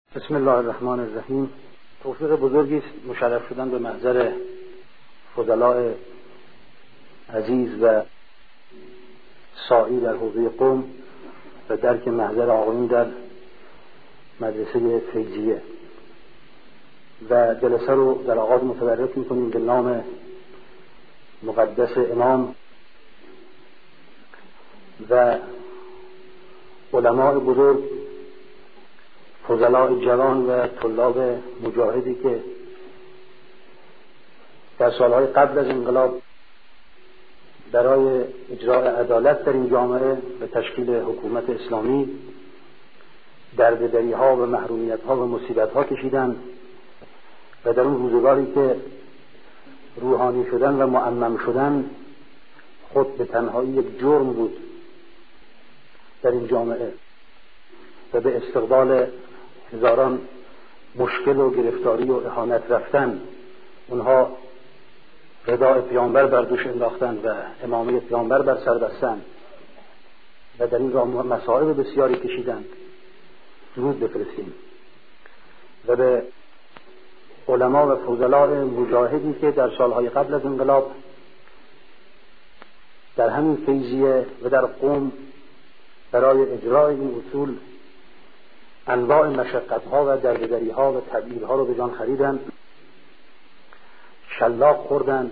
بسم الله الرحمن الرحیم. توفیق بزرگی است مشرف شدن به محضر فضلاء عزیز و ساعی در حوزه قم و درک محضر آقایون در مدرسه فیضیه و جلسه رو در آغاز متبرک می‌کنیم به نام مقدس امام و علماء بزرگ، فضلاء جوان و طلاب مجاهدی که در سالهای قبل از انقلاب برای اجرای عدالت در این جامعه و تشکیل حکومت اسلامی درددری‌ها و محرومیت‌ها و مصیبت‌ها کشیدند و در اون روزگاری که روحانی شدن و معمم شدن خود به تنهایی یک جرم بود در این جامعه و به استقبال هزاران مشکل و گرفتاری و اهانت رفتن، اونها رداء پیامبر بر دوش انداختن و امامه پیامبر بر سر بستن و در این راه مصائب بسیاری کشیدند. درود بفرستیم و به علما و فضلاء مجاهدی که در سالهای قبل از انقلاب در همین فیضیه و در قم برای اجرای این اصول انواع مشقت‌ها و درددری‌ها و تبعیدها رو به جان خریدن، شلاق خوردن،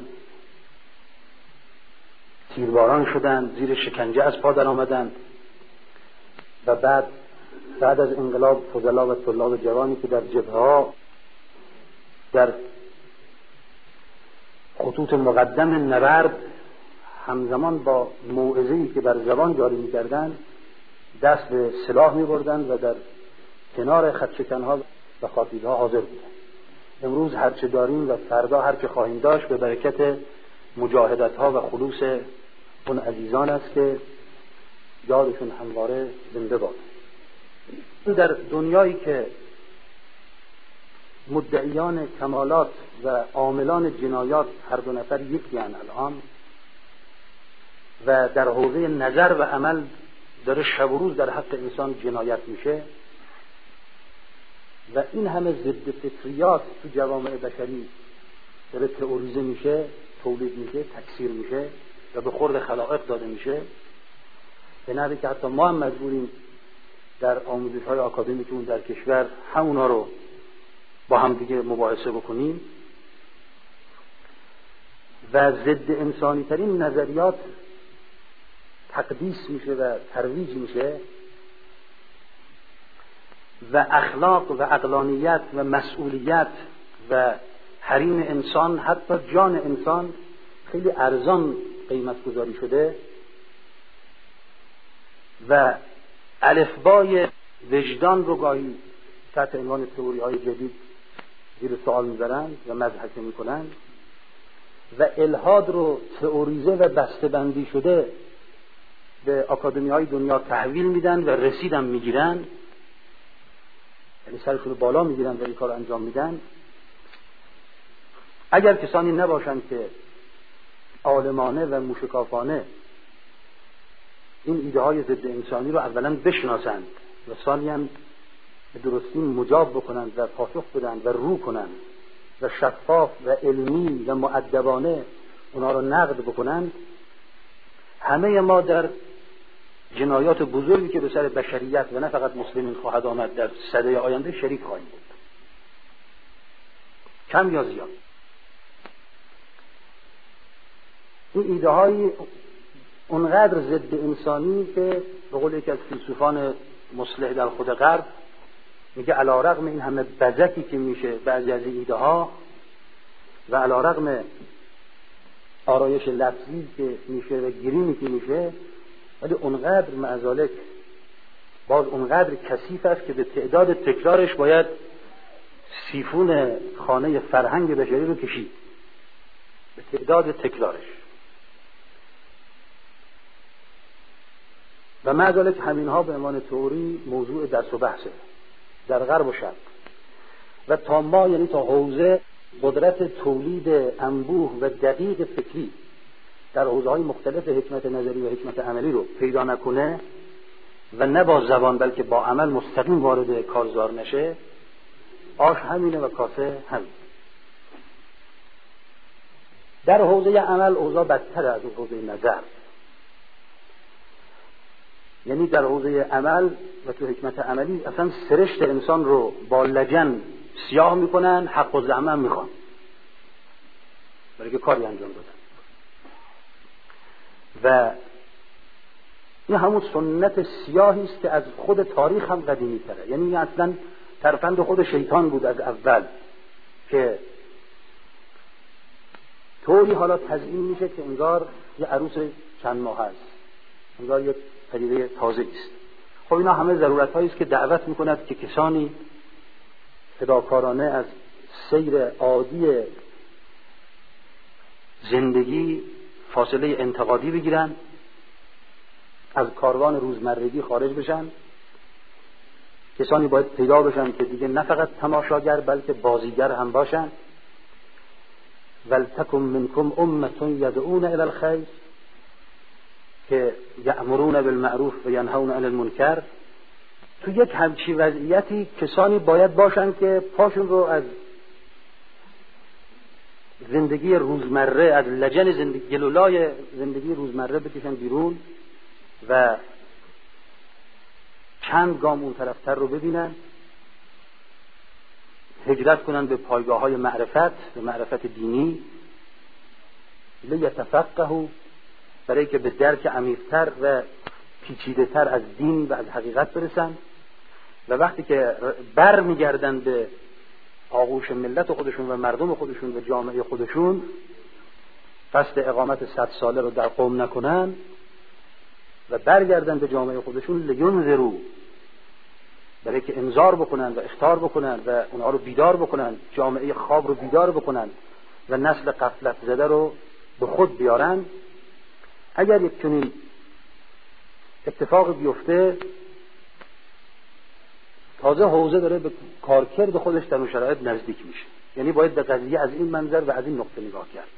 تیرباران شدن، زیر شکنجه از پا در آمدند و بعد از انقلاب فضلا و طلاب جوانی که در جبهه‌ها در خطوط مقدم نبرد همزمان با موعظه‌ای که بر زبان جاری می‌کردند دست به سلاح می‌بردند و در کنار خطشکن‌ها و خاطی‌ها حاضر بودند. امروز هرچه داریم و فردا هرچه خواهیم داشت به برکت مجاهدت‌ها و خلوص اون عزیزان است که یادشون همواره زنده باد. در دنیایی که مدعیان کمالات و عاملان جنایات هر دو نفر یکی هستند الان و در حوزه نظر و عمل داره شب و روز در حق انسان جنایت میشه و این همه ضد فطریات تو جوامع بشری داره تئوریزه میشه، تولید میشه، تکثیر میشه و به خورد خلائق داده میشه، به نحوی که حتی ما هم مجبوریم در آموزش‌های آکادمیکمون در کشور همونا رو با هم دیگه مباحثه بکنیم و ضد انسانی ترین نظریات تقدیس میشه و ترویج میشه و اخلاق و عقلانیت و مسئولیت و حریم انسان، حتی جان انسان خیلی ارزان قیمت گذاری شده و الفبای وجدان رو گاهی تحت عنوان تئوری‌های جدید زیر سوال میبرند و مضحکه میکنند و الحاد رو تئوریزه و بسته‌بندی شده به آکادمی‌های دنیا تحویل میدن و رسیدم میگیرن، یعنی سرشون رو بالا میگیرن و این کار انجام میدن. اگر کسانی نباشند که عالمانه و موشکافانه این ایده های ضد انسانی رو اولا بشناسند و ثانیاً به درستی مجاب بکنند و پاسخ بدن و رو کنند و شفاف و علمی و مؤدبانه اونا رو نقد بکنند، همه ما در جنایات بزرگی که به سر بشریت و نه فقط مسلمین خواهد آمد در سده آینده شریک خواهیم بود، کم یا زیاد. این ایده های اونقدر ضد انسانی که به قول یکی از فیلسوفان مصلح در خود غرب میگه علی‌رغم این همه بزکی که میشه بعضی از ایده ها و علی‌رغم آرایش لفظی که میشه و گرینی که میشه، ولی اونقدر معذالک باز اونقدر کثیف است که به تعداد تکرارش باید سیفون خانه فرهنگ بشری رو کشید، به تعداد تکرارش. و معذالک همینها به عنوان تئوری موضوع درس و بحثه در غرب و شرق و تا ما، یعنی تا حوزه قدرت تولید انبوه و دقیق فکری در حوزه‌های مختلف حکمت نظری و حکمت عملی رو پیدا نکنه و نه با زبان بلکه با عمل مستقیم وارد کارزار نشه، آش همینه و کاسه همین. در حوزه عمل اوضاع بدتر از حوزه نظر. یعنی در حوزه عمل و تو حکمت عملی اصلا سرشت انسان رو با لجن سیاه میکنن، حق و زعمه هم میخوان برای که کاری انجام دادن. و این همون سنت سیاهی است که از خود تاریخ هم قدیمی تره. یعنی اصلا ترفند خود شیطان بود از اول که طوری حالا تزیین میشه که انگار یه عروس چند ماه هست، انگار یک پدیده تازه است. خب اینا همه ضرورت هایی است که دعوت میکند که کسانی فداکارانه از سیر عادی زندگی فاصله انتقادی بگیرن، از کاروان روزمرگی خارج بشن. کسانی باید پیدا بشن که دیگه نه فقط تماشاگر بلکه بازیگر هم باشن. ولتکن منکم امة یدعون الی الخیر که یأمرون بالمعروف و ینهون عن المنکر. تو یک همچی وضعیتی کسانی باید باشن که پاشون رو از زندگی روزمره، از لجن زندگی، گلولای زندگی روزمره بکشن بیرون و چند گام اون طرفتر رو ببینن، هجرت کنن به پایگاه های معرفت، به معرفت دینی، لیتفقهوا، برای که به درک عمیق‌تر و پیچیده‌تر از دین و از حقیقت برسن. و وقتی که بر میگردن به آغوش ملت خودشون و مردم خودشون و جامعه خودشون، قصد اقامت 100 ساله رو در قوم نکنن و برگردن به جامعه خودشون، لینذروا، برای که انذار بکنن و اخطار بکنن و اونها رو بیدار بکنن، جامعه خواب رو بیدار بکنن و نسل غفلت زده رو به خود بیارن. اگر یک چنین اتفاق بیفته، تازه حوزه داره به کارکرد خودش در اون شرایط نزدیک میشه. یعنی باید به قضیه از این منظر و از این نقطه نگاه کرد.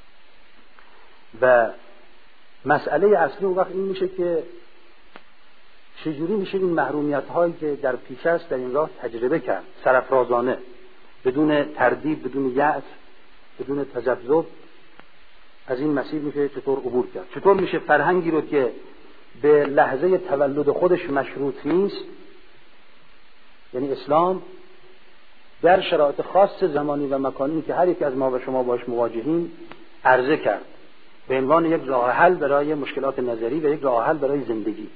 و مسئله اصلی اون وقت این میشه که چجوری میشه این محرومیت هایی که در پیش است در این راه تجربه کرد، سرافرازانه، بدون تردید، بدون یأس، بدون تذبذب. از این مسیر میشه چطور عبور کرد؟ چطور میشه فرهنگی رو که به لحظه تولد خودش مشروط نیست، یعنی اسلام، در شرایط خاص زمانی و مکانی که هر یک از ما و شما باش مواجهیم عرضه کرد به عنوان یک راه حل برای مشکلات نظری و یک راه حل برای زندگی.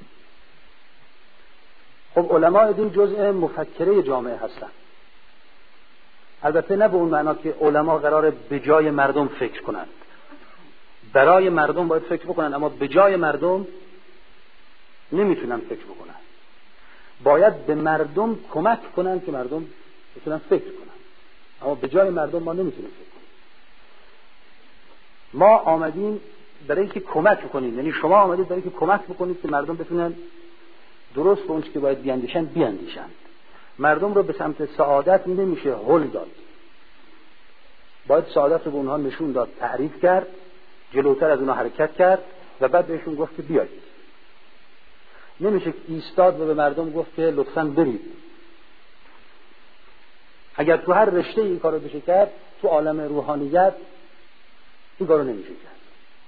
خب علماء دین جزء مفکره جامعه هستند. البته نه به اون معنا که علما قراره به جای مردم فکر کنند. برای مردم باید فکر بکنن، اما به جای مردم نمیتونن فکر بکنن. باید به مردم کمک کنن که مردم بتونن فکر کنن، اما به جای مردم ما نمیتونیم فکر کنیم. ما آمدیم برای که کمک کنیم، یعنی شما آمدید برای که کمک بکنید که مردم بتونن درست به اون چیزی که باید بیاندیشن. مردم رو به سمت سعادت نمیشه هل داد. باید سعادت رو به اونها نشون داد، تعریف کرد، جلوتر از اونها حرکت کرد و بعد بهشون گفت که بیایید. نمیشه ایستاد و به مردم گفت که لطفاً برید. اگر تو هر رشته این کارو بشه کرد، تو عالم روحانیت این کارو نمیشه کرد.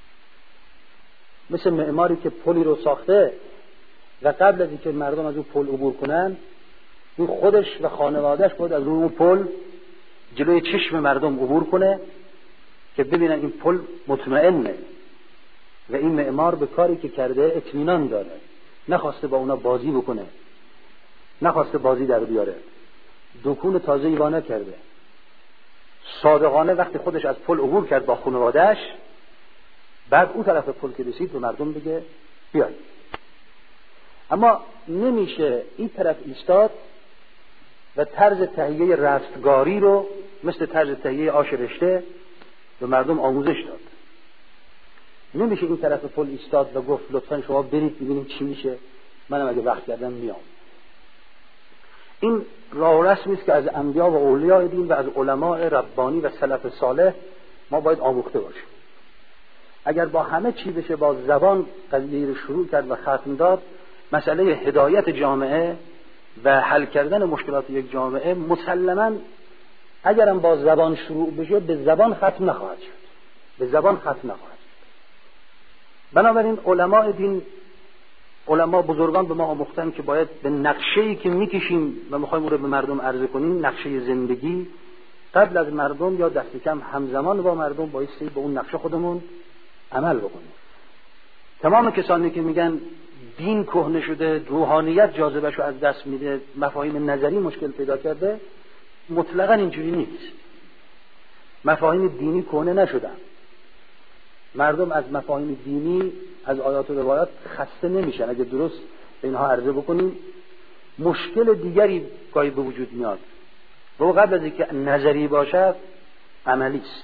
مثل معماری که پلی رو ساخته و قبل از اینکه مردم از اون پل عبور کنن، اون خودش و خانواده‌اش باید از اون پل جلوی چشم مردم عبور کنه که ببینن این پل مطمئنه و این معمار به کاری که کرده اطمینان داره، نخواسته با اونا بازی بکنه، نخواسته بازی در بیاره، دکون تازه‌ای وا نکرده، صادقانه وقتی خودش از پل عبور کرد با خانواده‌اش، بعد اون طرف پل که رسید به مردم بگه بیاید. اما نمیشه این طرف ایستاد و طرز تهیه رستگاری رو مثل طرز تهیه آش رشته به مردم آموزش داد. نمیشه این طرف پل ایستاد و گفت لطفاً شما برید ببینیم چی میشه، منم اگه وقت کردم میام. این راه و رسمی است که از انبیا و اولیاء دین و از علماء ربانی و سلف صالح ما باید آموخته باشیم. اگر با همه چی بشه با زبان قضیه رو شروع کرد و ختم داد، مسئله هدایت جامعه و حل کردن مشکلات یک جامعه مسلماً اگرم با زبان شروع بشه به زبان ختم نخواهد شد. به زبان ختم نخواهد شد. بنابراین علماء دین، علما بزرگان به ما آموختن که باید به نقشه‌ای که میکشیم و میخوایم اون رو به مردم عرضه کنیم، نقشه زندگی، قبل از مردم یا دست کم همزمان با مردم بایستی به اون نقشه خودمون عمل بکنیم. تمام کسانی که میگن دین کهنه شده، روحانیت جاذبه‌شو از دست میده، مفاهیم نظری مشکل پیدا کرده، مطلقاً اینجوری نیست. مفاهیم دینی کهنه نشدن. مردم از مفاهیم دینی، از آیات و روایات خسته نمیشن. اگه درست به اینها عرضه بکنیم مشکل دیگری گاهی به وجود میاد و قبل از اینکه نظری باشد عملی است.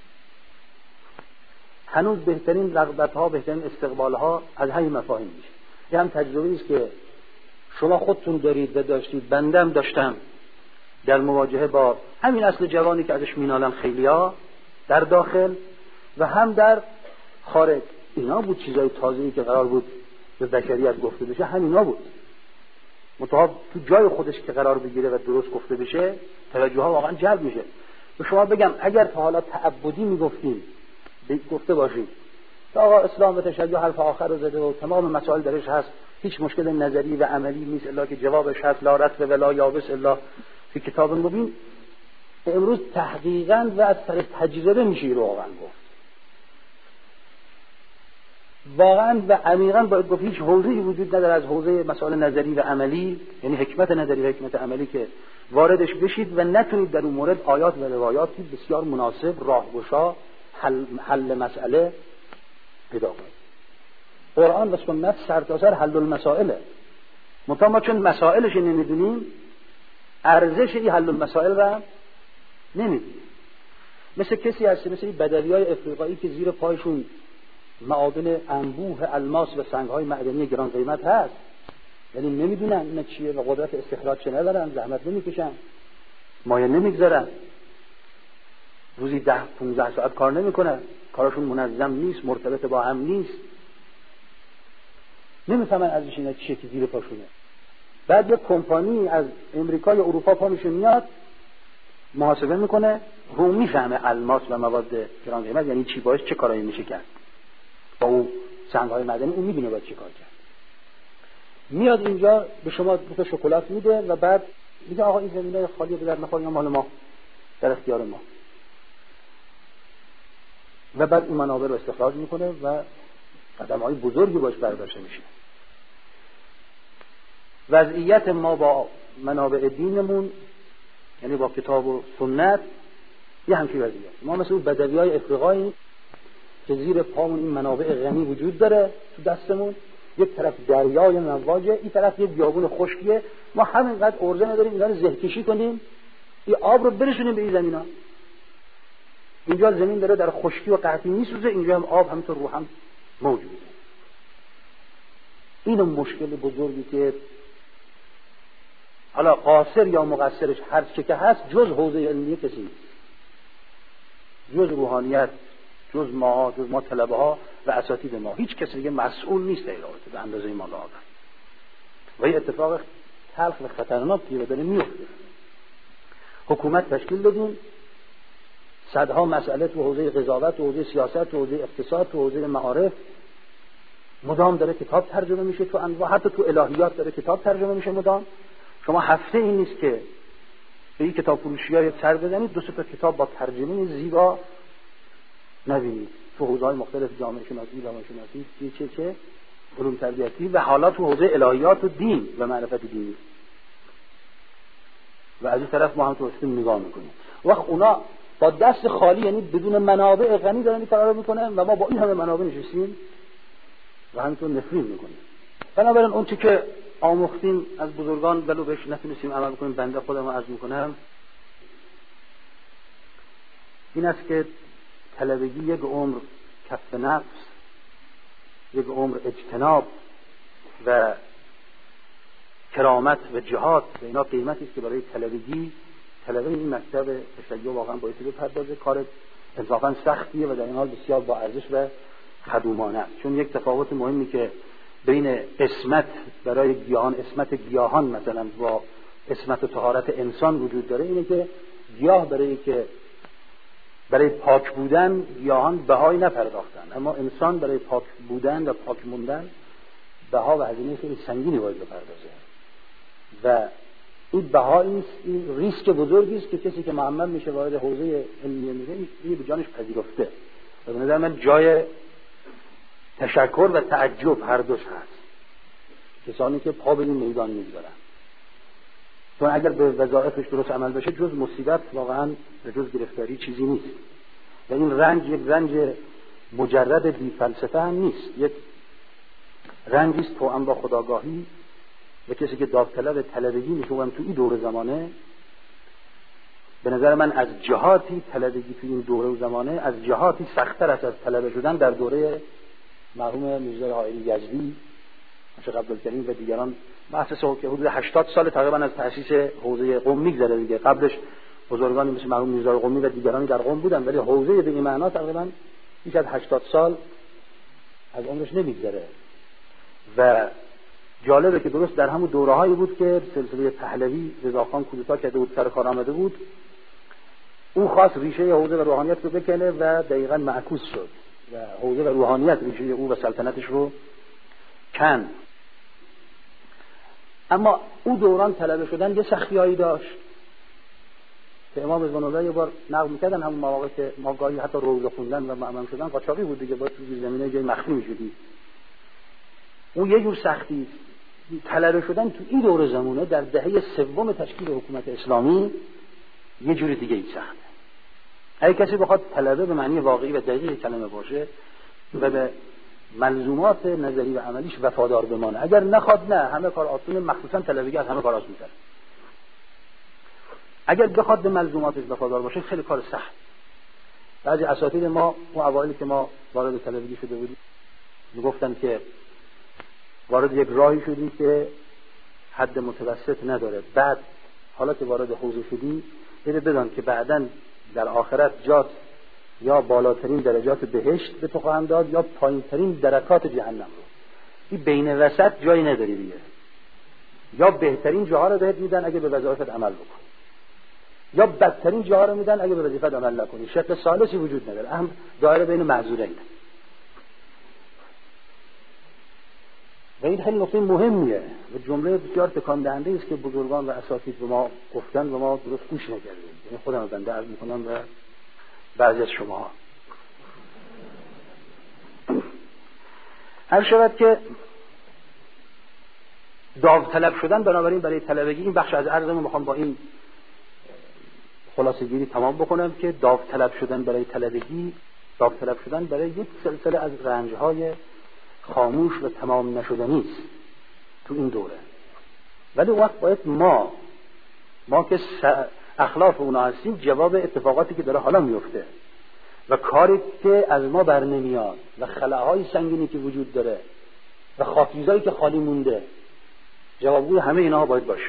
هنوز بهترین رغبت‌ها، بهترین استقبال‌ها از همین مفاهیم میشه. این هم تجربه‌ای است که شما خودتون دارید و داشتید، بنده هم داشتم در مواجهه با همین اصل جوانی که ازش مینالن خیلیا در داخل و هم در خارج. اینا بود چیزای تازه‌ای که قرار بود به بشریت گفته بشه، همینا بود. منتها تو جای خودش که قرار بگیره و درست گفته بشه توجه ها واقعا جلب میشه. به شما بگم اگر تا حالا تعبدی میگفتیم گفته باشیم تا آقا اسلام و تشیع حرف آخر رو زده و تمام مسائل درش هست، هیچ مشکل نظری و عملی نیست الا که جوابش هست لا رطب ولا یابس الا فی کتاب مبین. امروز تحقیقاً و از طریق تجربه میشه رو واقعا گفت. واقعا و عمیقاً باید گفت هیچ حوزه‌ای وجود نداره از حوزه مسائل نظری و عملی، یعنی حکمت نظری و حکمت عملی که واردش بشید و نتونید در اون مورد آیات و روایاتی بسیار مناسب، راهگشا، حل مسئله پیدا کنید. قرآن و سنت سرتاسر حل المسائله. منتها ما چون مسائلش نمیدونیم ارزش این حل المسائل را نمیدونیم. مثل کسی هست، مثل این بدویای افریقایی که زیر پایشون معادن انبوه الماس و سنگ‌های معدنی گران قیمت هست، یعنی نمیدونن اینا چیه و قدرت استخراج چه ندارن، زحمت نمیکشن، مایه نمیگذارن، روزی 10-15 ساعت کار نمیکنن، کارشون منظم نیست، مرتبط با هم نیست، نمیفهمن ازش اینا چیه که زیر پاشونه. بعد یک کمپانی از امریکا یا اروپا پا میشه میاد محاسبه میکنه، رو میفهمه الماس و مواد گران قیمت یعنی چی، باعث چه کارایی میشه کرد با اون سنگ‌های معدنی، اون میدونه باید چی کار کرد. میاد اینجا به شما 2 تا شکلات میده و بعد میگه آقا این زمینه خالیه به در نخور، یا مال ما، در اختیار ما، و بعد این منابع رو استخراج میکنه و قدم‌های بزرگی باش برداشته میشه. وضعیت ما با منابع دینمون یعنی با کتاب و سنت یه همچین وضعیت. ما مثل اون بدویای افریقایی که زیر پامون این منابع غنی وجود داره، تو دستمون یک طرف دریای مواجه، این طرف یک بیابون خشکیه، ما همینقدر ارزه نداریم اینا رو زهکشی کنیم، این آب رو برسونیم به این زمینا. اینجا زمین داره در خشکی و قحطی میسوزه، اینجا هم آب همینطور رو هم موجوده. این مشکل بزرگی که حالا قاصر یا مقصرش هر چه که هست جز حوزه علمی کسی نیست، جز روحانیت، جز ما طلبه ها و اساتید ما، هیچ کسی دیگه مسئول نیست در رابطه به اندازه ما لاغر. و این اتفاق تلخ و خطرناکی رو داره میفته. حکومت تشکیل دادیم، صدها مسئله تو حوزه قضاوت، تو حوزه سیاست، تو حوزه اقتصاد، تو حوزه معارف مدام داره کتاب ترجمه میشه، تو انواع، حتی تو الهیات داره کتاب ترجمه میشه مدام. شما هفته این نیست که به این کتاب فروشی‌ها سر بزنید 2 تا کتاب با ترجمه زیبا نبینید تو حوزه‌های مختلف، جامعه شناسی، روان شناسی، چه علوم تربیتی و حالا تو حوزه الهیات و دین و معرفت دینی. و از این طرف ما هم تو اسلام نگاه میکنیم. وقت اونا با دست خالی یعنی بدون منابع غنی دارن این کارا رو میکنن و ما با این همه منابع نشستیم و همینطور نفرین میکنیم. بنابراین اون چیزی که آموختیم از بزرگان ولو بهش نتونستیم عمل کنیم، بنده خودم عرض میکنم این است که طلبگی یک عمر کف نفس، یک عمر اجتناب و کرامت و جهاد و اینا قیمتی است که برای طلبه این مکتب تشیع واقعا باید بپردازه. کار انصافا سختیه و در این حال بسیار با ارزش و خدومانه است. چون یک تفاوت مهمی که بین اسمت برای گیاهان، اسمت گیاهان مثلا با اسمت و طهارت انسان وجود داره، اینه که گیاه برای پاک بودن گیاهان بهایی نپرداختن، اما انسان برای پاک بودن و پاک موندن بها و هزینه خیلی سنگینی باید بپردازه و این بهایی، این ریسک بزرگی است که کسی که معمم میشه وارد حوزه علمیه میشه این به جانش پذیرفته و به نظر من جای تشکر و تعجب هر دوش هست کسانی که پا به این میدان میگذارن، چون اگر به وظایفش درست عمل بشه جز مصیبت واقعا به جز گرفتاری چیزی نیست و این رنج یک رنج مجرد بی فلسفه هم نیست، یک رنجی است توأم با خودآگاهی و کسی که داوطلب طلبگی میشه تو این دور زمانه، به نظر من از جهاتی طلبگی تو این دوره و زمانه از جهاتی سخت‌تر است از طلبه شدن در دوره مرحوم میرزا حائری یزدی، شیخ عبدالکریم و دیگران. مؤسسه که حدود 80 سال تقریبا از تأسیس حوزه قم میگذره دیگه، قبلش بزرگانی مثل مرحوم میرزا قمی و دیگران در قم بودن، ولی حوزه به این معنا تقریبا بیش از 80 سال از عمرش نمیگذره و جالبه که درست در همون دوره‌هایی بود که سلسله پهلوی رضاخان کودتا کرده بود، سر کار آمده بود، اون خواست ریشه حوزه و روحانیت رو بکنه و دقیقاً معکوس شد و حوزه و روحانیت ریشه او و سلطنتش رو کند. اما او دوران طلبه شدن یه سختی‌هایی داشت که امام رضوان الله یه بار نقل می‌کردن، همون مواقع که ما گاهی حتی روزه خوندن و معمم شدن قاچاقی بود دیگه، باید تو زمینه جای مخفی می‌شدی. اون یه جور سختی طلبه شدن تو این دور زمانه در دهه سوم تشکیل حکومت اسلامی یه جور دیگه ای سخته. اگه کسی بخواد طلبه به معنی واقعی و دقیق کلمه باشه و به ملزومات نظری و عملیش وفادار بمانه، اگر نخواد نه همه کار آسونه، مخصوصا طلبگی از همه کار آسون‌تره. اگر بخواد به ملزوماتش وفادار باشه خیلی کار سخت. بعضی اساتید ما اون اوایلی که ما وارد طلبگی شده بودیم میگفتن که وارد یک راهی شدی که حد متوسط نداره، بعد حالا که وارد حوزه شدی بدان که بعداً در آخرت جات یا بالاترین درجات بهشت به تو خواهند داد یا پایینترین درکات جهنم رو. این بین وسط جایی نداری دیگه، یا بهترین جاها رو بهت میدن اگه به وظایفت عمل بکن، یا بدترین جاها رو میدن اگه به وظیفت عمل نکنی، شکل ثالثی وجود نداره، هم دایره بین معذورین. و این خیلی نکته مهمیه و جمله بسیار تکان دهنده است که بزرگان و اساتید به ما گفتن و ما درست گوش نکردیم. یعنی خودم بنده عرض میکنم و بعضی از شما هر شود که داوطلب شدن بنابراین برای طلبگی، این بخش از عرضمو میخوام با این خلاصه گیری تمام بکنم که داوطلب شدن برای طلبگی، داوطلب شدن برای یک سلسله از رنج‌های خاموش و تمام نشدنی است تو این دوره. ولی وقت باید ما که اخلاف اونا هستیم جواب اتفاقاتی که داره حالا میفته و کاری که از ما بر نمیاد و خلاهای سنگینی که وجود داره و خاکریزایی که خالی مونده، جوابگوی همه اینا باید باشه.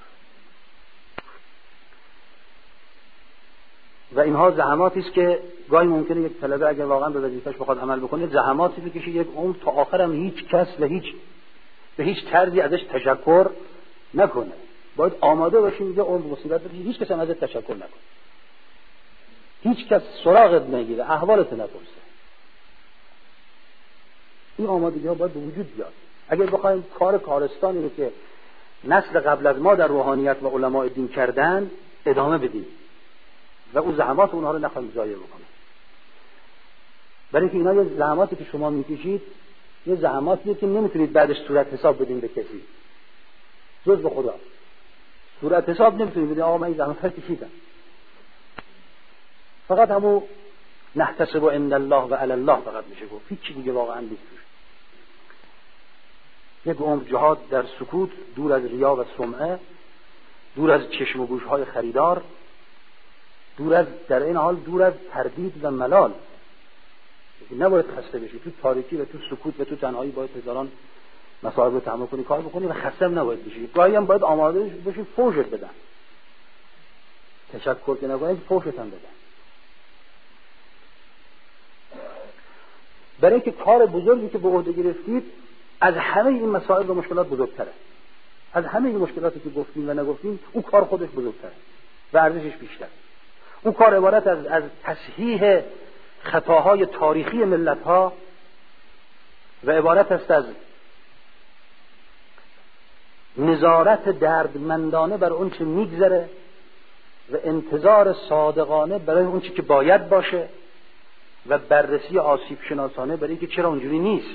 و اینها زحماتی است که گاهی ممکنه یک طلبه اگر واقعا به وظیفه‌اش بخواد عمل بکنه زحماتی بکشه یک عمر تا آخرم هیچ کس و به هیچ طرزی ازش تشکر نکنه. باید آماده باشیم یه عمر مصیبت بشه هیچ کس هم ازت تشکر نکنه، هیچ کس سراغت نگیره، احوالت نپرسه. این آمادگی ها باید به وجود بیاد اگر بخوایم کارستانی رو که نسل قبل از ما در روحانیت و علماء دین کردن ادامه بدیم و اون زحمات اونها رو نخواهیم ضایع بکنیم. برای اینکه اینا یه زحماتی که شما میکشید یه زحماتیه که نمیتونید بعدش صورت حساب بدین به کسی جز به خدا. صورت حساب نمیتونید بدین آقا من این زحمت رو کشیدم، فقط همون نحتسب عند الله و علی الله فقط میشه گفت، هیچ چیزی دیگه واقعا نیست. یک عمر جهاد در سکوت، دور از ریا و سمعه، دور از چشم و گوش‌های خریدار، در این حال دور از تردید و ملال. نباید خسته بشی تو تاریکی و تو سکوت و تو تنهایی، باید هزاران مصائب رو تحمل کنی، کار بکنی و خسته نباید بشی. گاهی هم باید آماده بشی فوشت بدن، تشکر که نکنی فوشت هم بدن. برای اینکه کار بزرگی که به عهده گرفتید از همه این مسائل و مشکلات بزرگتره. از همه این مشکلاتی که گفتیم و نگفتیم اون کار خودش بزرگتره و ارزشش بیشتره. اون کار عبارت از تصحیح خطاهای تاریخی ملت‌ها و عبارت است از نظارت دردمندانه بر اون چه میگذره و انتظار صادقانه برای اون چی که باید باشه و بررسی آسیب شناسانه برای اینکه چرا اونجوری نیست،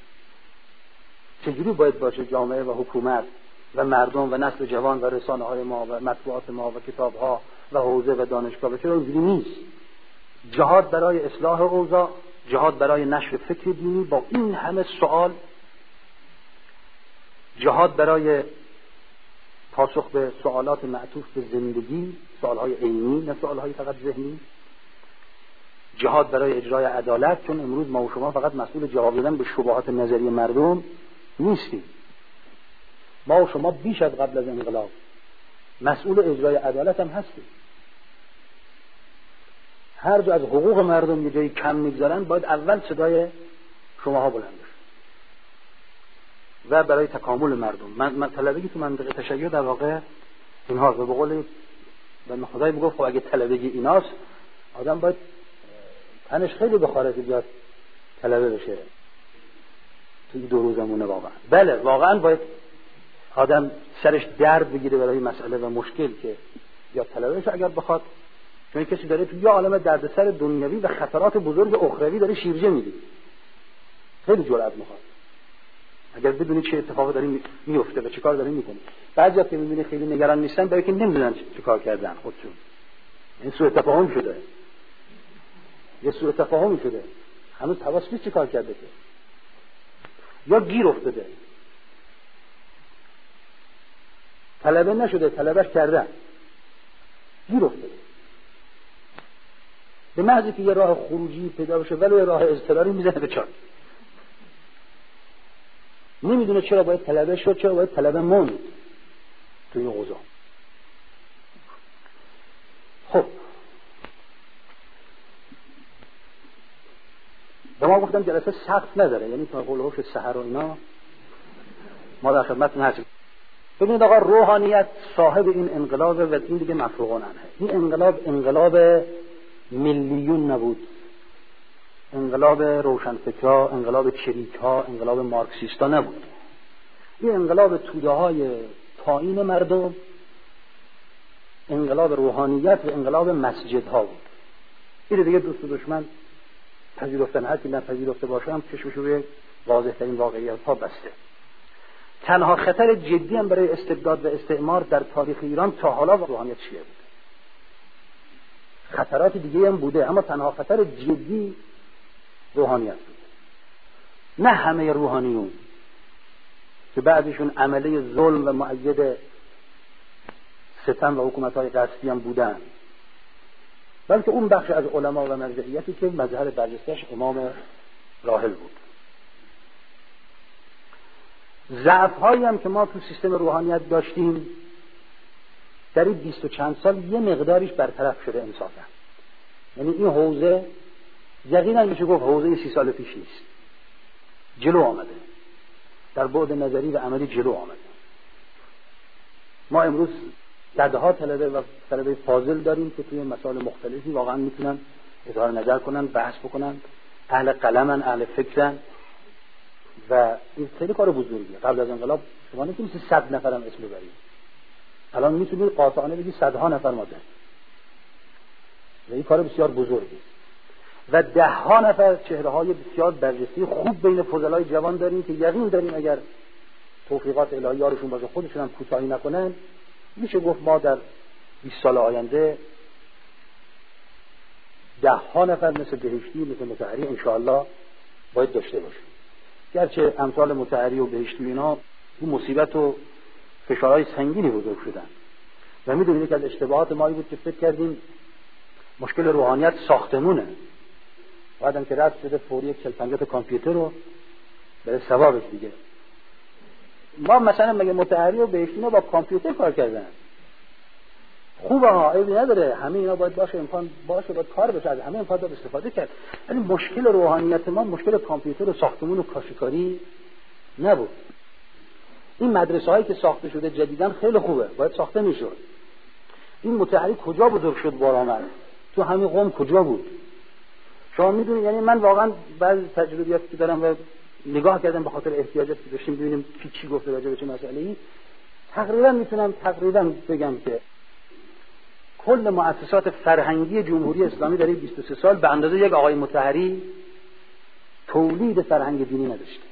چجوری باید باشه جامعه و حکومت و مردم و نسل جوان و رسانه های ما و مطبوعات ما و کتاب ها و حوزه و دانشگاه و چرا اونجوری نیست. جهاد برای اصلاح اوضاع، جهاد برای نشر فکر دینی با این همه سوال، جهاد برای پاسخ به سوالات معطوف به زندگی، سوالهای عینی نه سوالهای فقط ذهنی، جهاد برای اجرای عدالت، چون امروز ما و شما فقط مسئول جواب دادن به شبهات نظری مردم نیستیم. ما و شما بیش از قبل از انقلاب مسئول اجرای عدالت هم هستیم. هر جا از حقوق مردم یه جایی کم میگذارن باید اول صدای شماها بلند بشه و برای تکامل مردم. من طلبگی تو منطقه تشیع در واقع اینها و به قول بنده خدای میگفت خب اگه طلبگی ایناست آدم باید تنش خیلی بخوره که بیاد طلبه بشه تو این 2 روزمونه. واقعا بله، واقعا باید آدم سرش درد بگیره برای مسئله و مشکل که یا طلبه بشه اگر بخواد، چون کسی داره تو یه عالم دردسر دنیوی و خطرات بزرگ اخروی داره شیرجه میده. خیلی جرأت میخواد اگر بدونی چه اتفاقی داره میفته و چه کار داره میکنه. بعضیا که میبینی خیلی نگران نیستن برای که نمیدونن چه کار کردن خودشون. این سوء تفاهم شده، یه سوء تفاهمی شده، هنوز حواس نیست چه کار کرده که، یا گیر افتاده، طلبه نشده طلبهش کردن، گیر افتاده. به محضی که یه راه خروجی پیدا بشه ولو یه راه اضطراری میزنه به چاک. نمیدونه چرا باید طلبه شد، چرا باید طلبه موند توی اوضاع. خب به ما گفتم جلسه سخت نداره، یعنی تا قول هوش سحر و اینا ما در خدمتتون هستیم. ببینید آقا، روحانیت صاحب این انقلاب و این دیگه مفروغان عنه. این انقلاب میلیون نبود، انقلاب روشنفکرها، انقلاب چریکها، انقلاب مارکسیستا نبود. این انقلاب توده های پایین مردم، انقلاب روحانیت و انقلاب مسجدها بود. این دیگه دوست و دشمن پذیرفتن، هر کی نپذیرفته باشه هم چشمش روی واضح ترین واقعیت ها بسته. تنها خطر جدی هم برای استبداد و استعمار در تاریخ ایران تا حالا روحانیت شیعه بود. خطرات دیگه هم بوده اما تنها خطر جدی روحانیت بود. نه همه روحانیون که بعضیشون عمله ظلم و مؤید ستم و حکومت‌های قصدی هم بودن، بلکه اون بخش از علما و مرجعیتی که مظهر برجسته‌اش امام راحل بود. ضعف‌هایی هم که ما تو سیستم روحانیت داشتیم در این 20 و چند سال یه مقداریش برطرف شده انصافا. یعنی این حوزه یقینا میشه گفت حوزه 30 سال پیش نیست، جلو آمده، در بعد نظری و عملی جلو آمده. ما امروز صدها طلبه و طلبه فاضل داریم که توی مسائل مختلفی واقعا میتونن اظهار نظر کنن، بحث بکنن، اهل قلمن، اهل فکرن و این خیلی کار بزرگیه. قبل از انقلاب شما نمیتونید 100 نفرم اسم ببرید، الان میتونید قاطعانه بگید 100 نفر ما داریم و این کار بسیار بزرگی و 10 نفر چهره‌های بسیار برجسته خوب بین فضلای جوان داریم که یقین داریم اگر توفیقات الهی یارشون باشه خودشون هم کوتاهی نکنن میشه گفت ما در 20 سال آینده 10 نفر مثل بهشتی مثل مطهری انشاءالله باید داشته باشیم. گرچه امثال مطهری و بهشتی اینا این مصیبت و فشارهای سنگینی بزرگ شدن و میدونید که از اشتباهات ما بود که فکر کردیم مشکل روحانیت ساختمونه، بعدم که رد شده فوری یک 40-50 تا کامپیوتر رو برای ثوابش دیگه. ما مثلا مگه مطهری و بهشتی با کامپیوتر کار کردن؟ خوبه ها، عیبی نداره، همه اینا باید باشه، امکان باشه، باید کار بشه، از همه امکانات استفاده کرد. ولی مشکل روحانیت ما مشکل کامپیوتر و ساختمون و کاشیکاری نبود. این مدرسه هایی که ساخته شده جدیداً خیلی خوبه، باید ساخته میشد. این متحری کجا بزرگ شد بارآمد؟ تو همین قم کجا بود؟ شما میدونید، یعنی من واقعا بعضی تجربیاتی که دارم و نگاه کردم به خاطر احتیاجاتی که داشتیم ببینیم چی گفته راجع به چه مسئله‌ای، تقریبا میتونم بگم که کل مؤسسات فرهنگی جمهوری اسلامی در این 23 سال به اندازه یک آقای مطهری تولید فرهنگ دینی نداشته.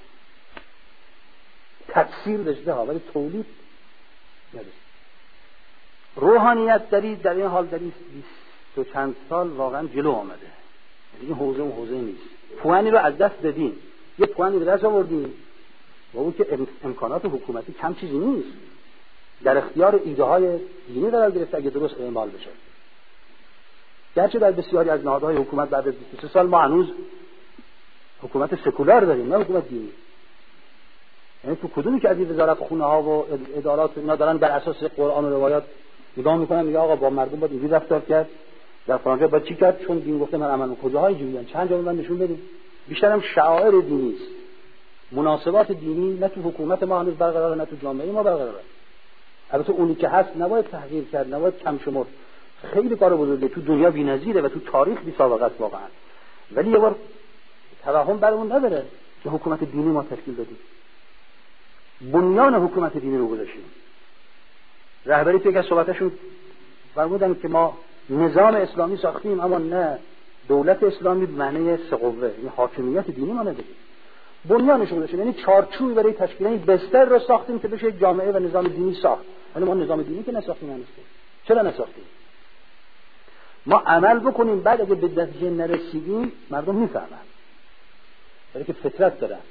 تفسیر داشته ها، ولی تولید نداشته. روحانیت در این حال در این 20 و چند سال واقعا جلو آمده. یعنی این حوزه اون حوزه نیست. پوانی رو از دست دادیم، یه پوانی به دست آوردیم و اون که امکانات حکومتی کم چیزی نیست، در اختیار ایده های دینی قرار گرفته اگه درست اعمال بشه. گرچه در بسیاری از نهادهای حکومت بعد از 23 سال ما هنوز حکومت سکولار داریم، نه حکومت دینی. یعنی تو کدومی که از این وزارت خونه ها و ادارات اینا دارن بر اساس قرآن و روایات نگاه میکنن، میگه آقا با مردم باید اینجوری رفتار کرد، در فرانسه باید چی کرد چون دین گفته من عمل. کجاهای جوریان؟ چند جا من نشون بدیم. بیشتر هم شعائر دینی است، مناسبات دینی نه تو حکومت ما هنوز برقراره نه تو جامعه ما برقراره. البته اونی که هست نباید تحقیر کرد، نباید کم شمرد. خیلی کار بزرگه، تو دنیا بی‌نظیره و تو تاریخ بی‌سابقه است واقعا. ولی یه بار توهم برامون نداره که حکومت دینی ما تشکیل دادیم، بنیان حکومت دینی رو گذاشتیم. رهبری تو یک از صحبتاشون فرمودن که ما نظام اسلامی ساختیم اما نه دولت اسلامی به معنی سه قوه، یعنی حاکمیت دینی ما نداریم. بنیانش رو گذاشتیم، یعنی چارچوبی برای تشکیل این بستر رو ساختیم که بشه یک جامعه و نظام دینی ساخت. ولی ما نظام دینی که نساختیم هنوز. چرا نساختیم؟ ما عمل بکنیم، بعد اگه به نتیجه نرسیدیم مردم میفهمن، برای که فطرت دارن.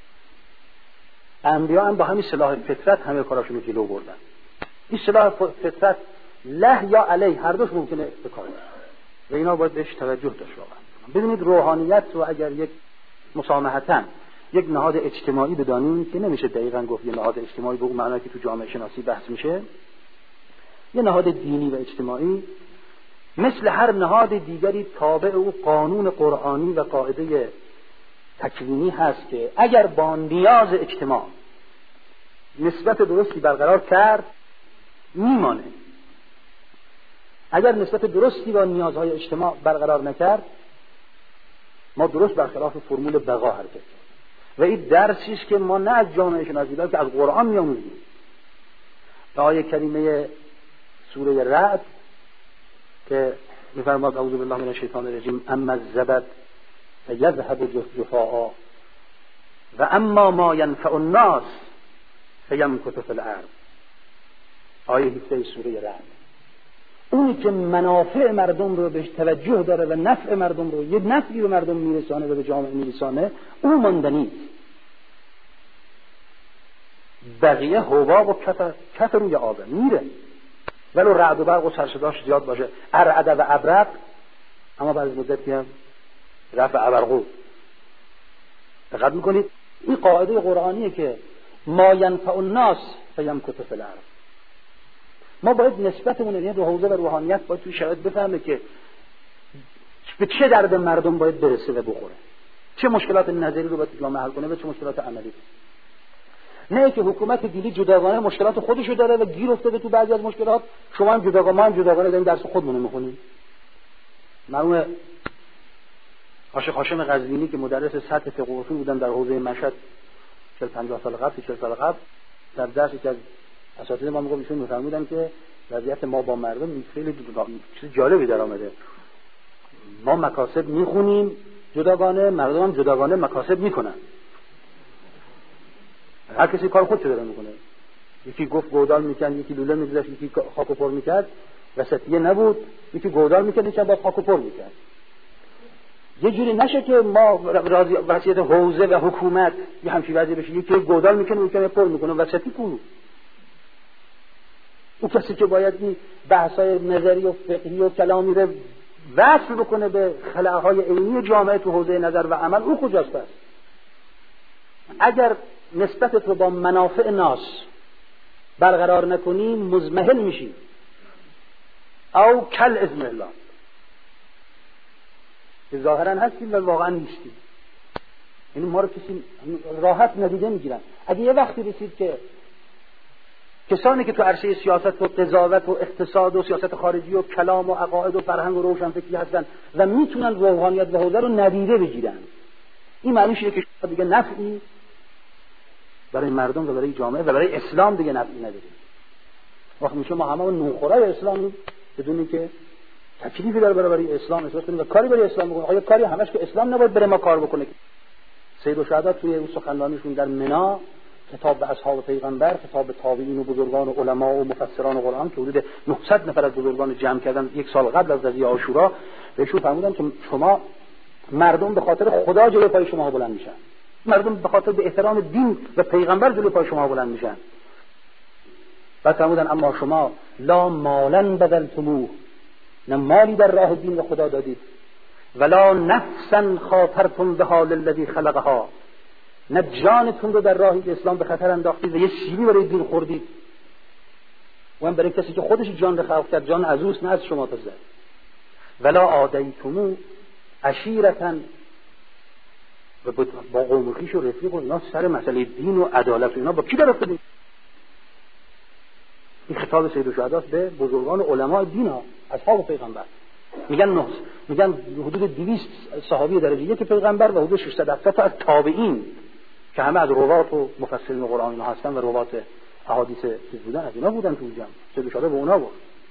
انبیا هم با همین سلاح فطرت همه کاراشون رو جلو بردن. این سلاح فطرت له یا علیه هر دوش ممکنه بکاره و اینا باید بهش توجه داشت واقعا. ببینید روحانیت رو اگر یک مسامحتاً یک نهاد اجتماعی بدانیم که نمیشه دقیقاً گفت یه نهاد اجتماعی به اون معنی که تو جامعه شناسی بحث میشه، یه نهاد دینی و اجتماعی مثل هر نهاد دیگری تابع او قانون قرآنی و قاعده تکوینی هست که اگر با نیاز اجتماع نسبت درستی برقرار کرد میمانه، اگر نسبت درستی با نیازهای اجتماع برقرار نکرد ما درست برخلاف فرمول بقا حرکت کرد. و این درسی است که ما نه از جامعه شناسی که از قرآن می‌آموزیم. آیه کریمه سوره رعد که می‌فرماد اعوذ بالله من الشیطان الرجیم اما الزبد فیذهب جفاء و اما ما ینفع الناس فیمکث فی الارض. آیه 17 سوره رعد. اونی که منافع مردم رو بهش توجه داره و نفع مردم رو یه نفعی به مردم میرسانه و به جامعه میرسانه، اون ماندنی. بقیه حباب و کف روی آبه میره، ولو رعد و برق و سرصداش زیاد باشه، ارعد و ابرق، اما بعد از مدتی هم رفع ابرقو. دقت میکنید این قاعده قرآنیه که ما ینفع الناس فیمکث فی الارض. ما باید نسبتمون یعنی رو حوزه و روحانیت باید توی شرایط بفهمه که به چه درد مردم باید برسه و بخوره، چه مشکلات نظری رو باید جامعه حل کنه و چه مشکلات عملی. نه که حکومت دینی جداگانه مشکلات خودشو داره و گیر افتاده تو بعضی از مشکلات، شما هم جداگانه ما هم جداگانه داریم درس خودمون میخونیم. مرحوم عاشق هاشم قزوینی که مدرس سطح فقه و اصول بودن در حوزه مشهد 40-50 سال قبل 40 سال قبل، در درسی که از اساتید ما میگم ایشون میفرمودن که وضعیت ما با مردم خیلی چیز جالبی در آمده. ما مکاسب میخونیم جداگانه، مردم هم جداگانه مکاسب میکنن. هر کسی کار خودشو داره میکنه. یکی گفت گودال میکرد، یکی لوله میگذاشت، یکی خاک و پر میکرد، وسطیه نبود، یکی گودال میکرد، یکی با خاک و پر میکرد. یه جوری نشه که ما راضی وضعیت حوزه و حکومت یه همچین وضعی بشه، یکی گودال میکنه، یکی پر میکنه، وسطی کو؟ اون کسی که باید این بحث‌های نظری و فقهی و کلامی رو وصل بکنه به خلاهای عینی جامعه تو حوزه نظر و عمل، او کجاست پس؟ اگر نسبتت رو با منافع ناس برقرار نکنی مزمحل میشی او کل اذن الله، ظاهرا هستیم و واقعا نیستیم. یعنی ما رو کسی راحت ندیده میگیرن. اگه یه وقتی رسید که کسانی که تو عرصه سیاست و قضاوت و اقتصاد و سیاست خارجی و کلام و عقاید و فرهنگ و روشنفکری هستن و میتونن روحانیت و حوزه رو ندیده بگیرن، این معنیشه که شما دیگه نفعی برای مردم و برای جامعه و برای اسلام دیگه نفعی نداریم. وقتی میشه ما همه نوخورای اسلامیم بدون اینکه تکلیفی داره برای اسلام احساس کنیم و کاری برای اسلام بکنیم. آیا کاری همش که اسلام نباید بره ما کار بکنه؟ سید الشهدا توی اون سخنرانیشون در منا کتاب به اصحاب پیغمبر، کتاب به تابعین و بزرگان و علما و مفسران قرآن که حدود 900 نفر از بزرگان جمع کردن یک سال قبل از قضیه عاشورا، بهشون فرمودن که شما مردم به خاطر خدا جلوی پای شما بلند میشن، مردم به خاطر به احترام دین و پیغمبر جلوی پای شما بلند میشن. بعد فرمودن اما شما لا مالا بدلتموه، نه مالی در راه دین و خدا دادید، ولا نفسا خاطرتم بها للذی خلقها، نه جانتون رو در راه اسلام به خطر انداختید و یه سیلی برای دین خوردید. و هم برای کسی که خودش جان رو خلق کرد، جان از اوست نه از شما تزد. ولا آدیتمو عشیرتن، و با قوم و خویش و رفیق و اینا سر مسئله دین و عدالت و اینا با کی در افتادید؟ این خطاب سید الشهدا به بزرگان و علماء دین ها، اصحاب پیغمبر. میگن حدود 200 صحابی درجه یک پیغمبر و حدود 670 تا از تابعین که همه از روات و مفسرین قرآن اینا هستن و روات احادیث چیز بودن، از اینا بودن تو جمع. سید الشهدا به اونا بود.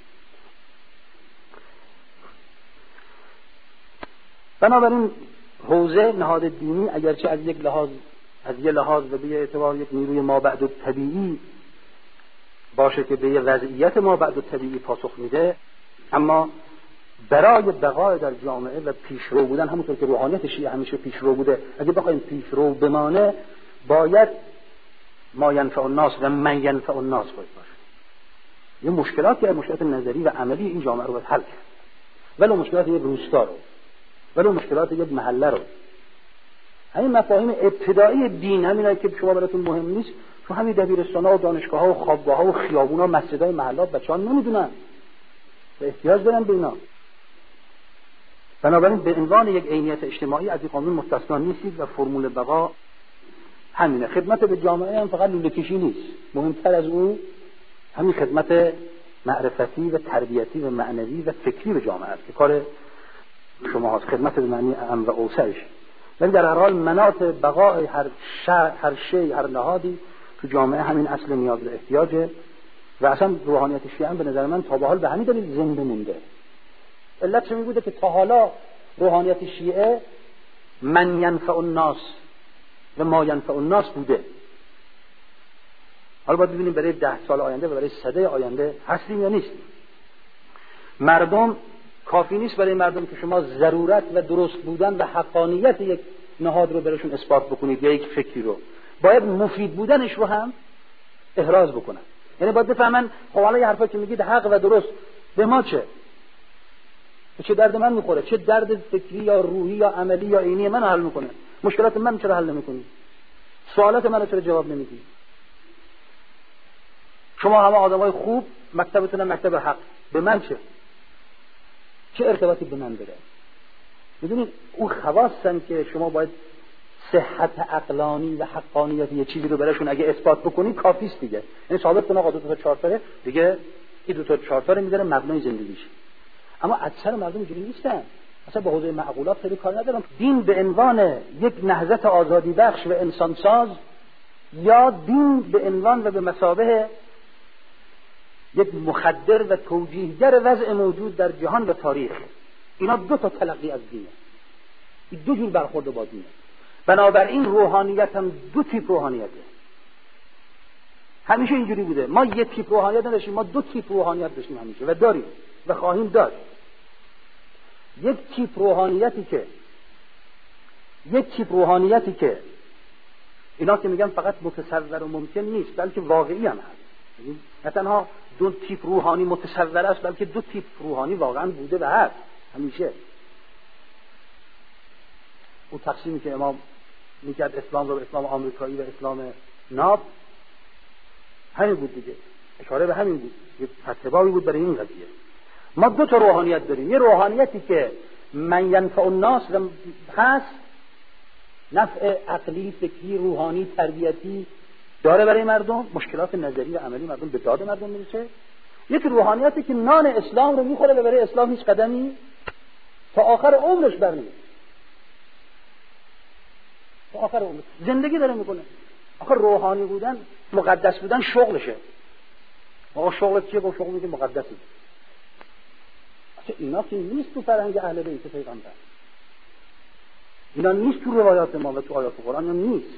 بنابراین حوزه نهاد دینی اگرچه از یه لحاظ و به اعتبار یک نیروی مابعد طبیعی باشه که به یه وضعیت مابعد طبیعی پاسخ میده، اما برای بقای در جامعه و پیشرو بودن، همونطور که روحانیت شیعه همیشه پیشرو بوده، اگه بخوایم پیشرو بمانه باید ما ینفع الناس و من ینفع الناس باید باشه. یه مشکلات نظری و عملی این جامعه رو باید حل کرد، ولو مشکلات یک روستا رو، ولو مشکلات یک محله رو. همین مفاهیم ابتدایی دین، همینایی که شما براتون مهم نیست، تو همین دبیرستان‌ها و دانشگاه‌ها و خوابگاه‌ها و خیابون‌ها و مسجدهای محلات بچه‌ها نمیدونن و احتیاج دارن به اینا. بنابراین به عنوان یک عینیت اجتماعی از این قانون مستثنا نیستید و فرمول بقا همینه. خدمت به جامعه هم فقط لوله کشی نیست، مهمتر از اون همین خدمت معرفتی و تربیتی و معنوی و فکری به جامعه است که کار شما هست، خدمت به معنی اعم و اوسعش. ولی در هر حال مناط بقای هر شی، هر نهادی تو جامعه همین اصل نیاز و احتیاجه و اصلا روحانیت شیعه هم به نظر من تا به حال به همین دلیل زنده مونده. علت چه می‌بوده که تا حالا روحانیت شیعه من ینفع الناس و ما ینفع الناس بوده. حالا باید ببینیم برای 10 سال آینده و برای سده آینده هستیم یا نیستیم. مردم کافی نیست برای مردم که شما ضرورت و درست بودن و حقانیت یک نهاد رو براشون اثبات بکنید یا یک فکری رو، باید مفید بودنش رو هم احراز بکنن. یعنی باید بفهمن خب حالا یه حرفا که میگید حق و درست به ما چه درد من میخوره، چه درد فکری یا روحی یا عملی یا عینی من حل میکنه، مشکلات من چرا حل نمیکنی، سوالات من چرا جواب نمیدی. شما همه آدمای خوب مکتبتون مکتب حق، به من چه ارتباطی به من داره؟ میدونید اون خواستن که شما باید صحت عقلانی و حقانیت یه چیزی رو براشون اگه اثبات بکنی کافیست دیگه. یعنی ثابت کنه آقا 2 تا 4 تا دیگه این 2 تا 4 تا میذاره مبنای زندگیش. اما اکثر مردم اینجوری نیستن، اصلا با حوزه معقولات خیلی کار ندارن. دین به عنوان یک نهضت آزادی بخش و انسانساز یا دین به عنوان و به مثابه یک مخدر و توجیهگر وضع موجود در جهان و تاریخ، اینا 2 تا تلقی از دینه، این 2 جور برخورد با دینه. بنابراین روحانیت هم 2 تیپ روحانیته، همیشه اینجوری بوده. ما یک تیپ روحانیت نداشتیم، ما 2 تیپ روحانیت داشتیم همیشه و داریم و خواهیم داشت. یک تیپ روحانیتی که اینا که میگن فقط متصور و ممکن نیست بلکه واقعی هم هست. نه تنها 2 تیپ روحانی متصور است بلکه 2 تیپ روحانی واقعا بوده و هست همیشه. اون تقسیمی که امام میکرد اسلام رو به اسلام آمریکایی و اسلام ناب همین بود دیگه، اشاره به همین بود، یه فتوایی بود برای این قضیه. ما 2 تا روحانیت داریم، یه روحانیتی که من ینفع الناس هست، نفع عقلی، فکری، روحانی، تربیتی داره برای مردم، مشکلات نظری و عملی مردم به داد مردم میرسه. یک روحانیتی که نان اسلام رو میخوره و برای اسلام هیچ قدمی تا آخر عمرش برنمی‌داره، تا آخر عمر زندگی داره میکنه. آخر روحانی بودن، مقدس بودن شغلشه. آقا شغلت چیه؟ با شغل میگه مقدسی. اصلا اینا که نیست تو فرهنگ اهل بیت پیغمبر، اینا نیست تو روایات ما و تو آیات قرآن، اینا نیست.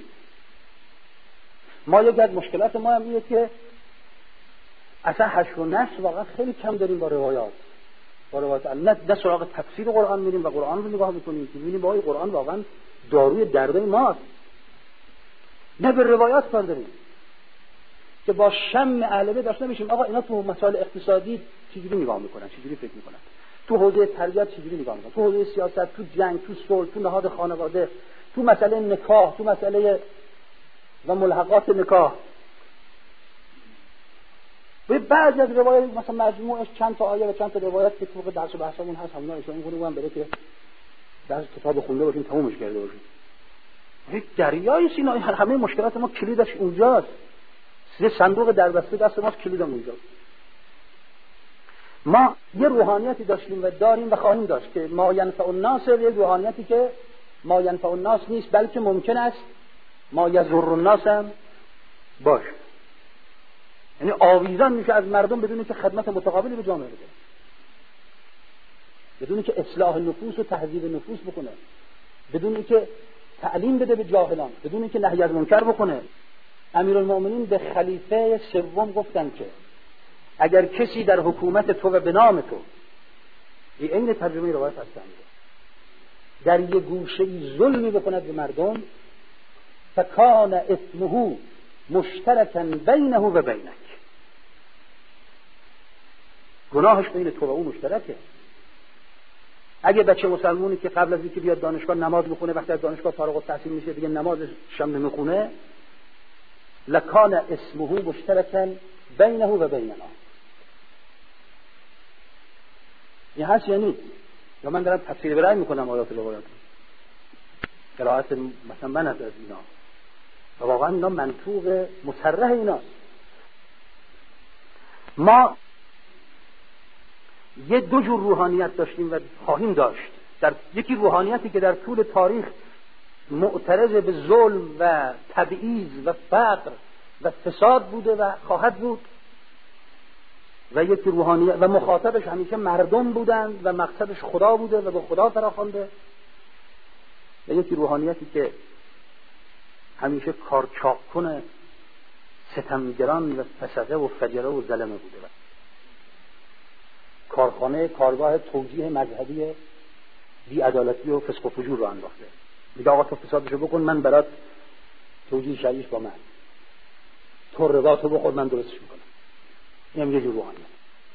ما یک از مشکلات ما هم اینه که اصلا حشر و نشر واقعا خیلی کم داریم با روایات. نه سراغ تفسیر قرآن میریم و قرآن رو نگاه میکنیم که ببینیم با قرآن واقعا داروی درد ماست. نه به روایات کار داریم که با شم اهل بیت داشته میشیم آقا اینا تو مسائل اقتصادی چجوری نگاه میکنن، چجوری فکر میکنن، تو حوزه تربیت چجوری نگاه میکنن، تو حوزه سیاست، تو جنگ، تو صلح، تو نهاد خانواده، تو مسئله نکاح، تو مسئله و ملحقات نکاح. و بعضی از روایات مثلا مجموعش چند تا آیه و چند تا روایت که تو درس و بحثمون هست همونا اشاره می‌کنم بره که درس کتاب خونده باشیم تمومش کرده باشیم. یک دریای سینا، همه مشکلات ما کلیدش اونجاست. یه صندوق دربسته دست ماست، کلیدم اونجاست. ما یه روحانیتی داشتیم و داریم و خواهیم داشت که ما ینفع الناس، یه روحانیتی که ما ینفع الناس نیست بلکه ممکن است ما یضر الناس هم باشه. یعنی آویزان میشه از مردم بدون که خدمت متقابلی به جامعه بده، بدون که اصلاح نفوس و تهذیب نفوس بکنه، بدون که تعلیم بده به جاهلان، بدون که نهی از منکر بکنه. امیرالمؤمنین به خلیفه سوم گفتن که اگر کسی در حکومت تو و به نام تو، این ترجمه روایت هستن، در یه گوشه‌ای ظلمی بکند به مردم، فکان اسمه مشترکا بینه و بینک، گناهش بین تو و او مشترکه. اگه بچه مسلمونی که قبل از اینکه بیاد دانشگاه نماز بخونه، وقتی از دانشگاه فارغ التحصیل میشه دیگه نمازش شم نمیخونه، لکان اسمه مشترکا بینه و بیننا. این هست یا نیست؟ یا من دارم تفسیر برای میکنم آیات روایات، قرائت مثلا من از اینا، و واقعا اینا منطوق مصرح ایناست. ما یه دو جور روحانیت داشتیم و خواهیم داشت. در یکی روحانیتی که در طول تاریخ معترض به ظلم و تبعیض و فقر و فساد بوده و خواهد بود، و یکی روحانیت و مخاطبش همیشه مردم بودند و مقصدش خدا بوده و به خدا فراخوانده، و یکی روحانیتی که همیشه کارچاک‌کن ستمگران و فسقه و فجره و ظلمه بوده. کارخانه کارگاه توجیه مذهبی بی‌عدالتی و فسق و فجور رو انداخته. میگه آقا تو فسادشو بکن، من برات توجیه شریعش با من، تو رباطو بخور، من درستش میکنم. این هم یه جور روحانیت.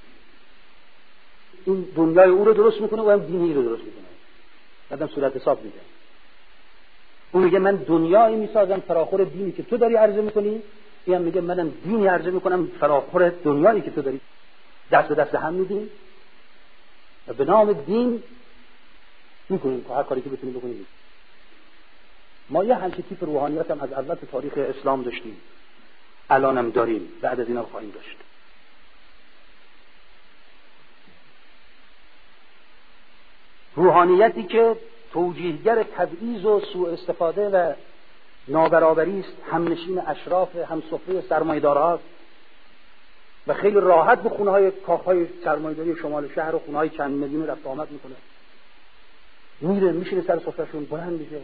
این دنیای او رو درست میکنه و هم دینی رو درست میکنه، بعدم صورت حساب میده. اون میگه من دنیایی میسازم فراخور دینی که تو داری عرضه میکنی، این هم میگه منم دینی عرضه میکنم فراخور دنیایی که تو داری دست به دست هم میدیم و به نام دین میکنیم هر کاری که بتونیم بکنیم. ما یه همچین تیپ روحانیت هم از اول تاریخ اسلام داشتیم، الانم داریم، بعد از اینا خواهیم داشت. روحانیتی که توجیهگر تبعیض و سوء استفاده و نابرابری است، همنشین اشراف، همسفره سرمایه‌دارها و خیلی راحت به خونه‌های کاخ‌های سرمایه‌داری شمال شهر و خونه‌های چند میلیونی رفت آمد میکنه، میره میشینه سر سفرهشون بلند میشه.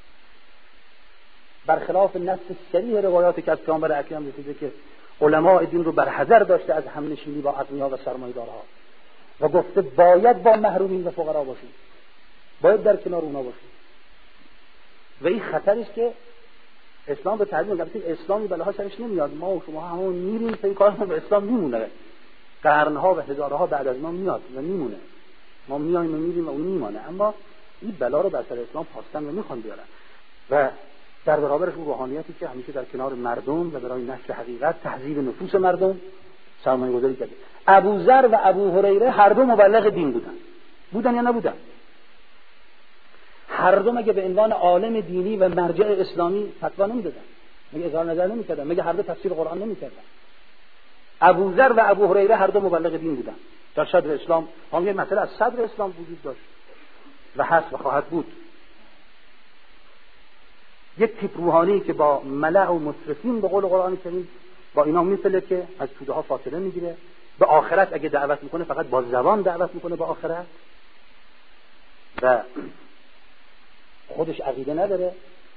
برخلاف نص صریح روایاتی که از پیامبر اکرم رسیده که علماء دین رو بر حذر داشته از همنشینی با اغنیا و سرمایه‌دارها و گفته باید با محرومین و فقرا باشید، باید در کنار اونا باشید. و این خطری است که اسلام به تعلیم البته اسلامی بلاها سرش نمیاد. ما و شما همون میریم پی کارمون به اسلام میمونه، قرنها و هزارها بعد از ما میاد و میمونه، ما میایم و میریم و اون میمونه، اما این بلا رو بر سر اسلام خواستن و میخوان بیارن. و در برابرش اون روحانیتی که همیشه در کنار مردم و برای نشر حقیقت، تهذیب نفوس مردم سرمایه‌گذاری کرده. ابوذر و ابو هریره هر دو مبلغ دین بودن یا نبودن؟ هر دو مگه به عنوان عالم دینی و مرجع اسلامی فتوا نمیدادن؟ مگه اظهار نظر نمیکردن؟ مگه هر دو تفسیر قرآن نمیکردن؟ ابوذر و ابو هریره هر دو مبلغ دین بودن در صدر اسلام. هم یه مسئله از صدر اسلام وجود داشت و هست و خواهد بود. یک تیپ روحانی که با ملأ و مصرفین به قول قرآن کریم با اینا میفله که از توده ها فاصله میگیره. به آخرت اگه دعوت میکنه فقط با زبان دعوت میکنه به آخرت و خودش عقیده نداره.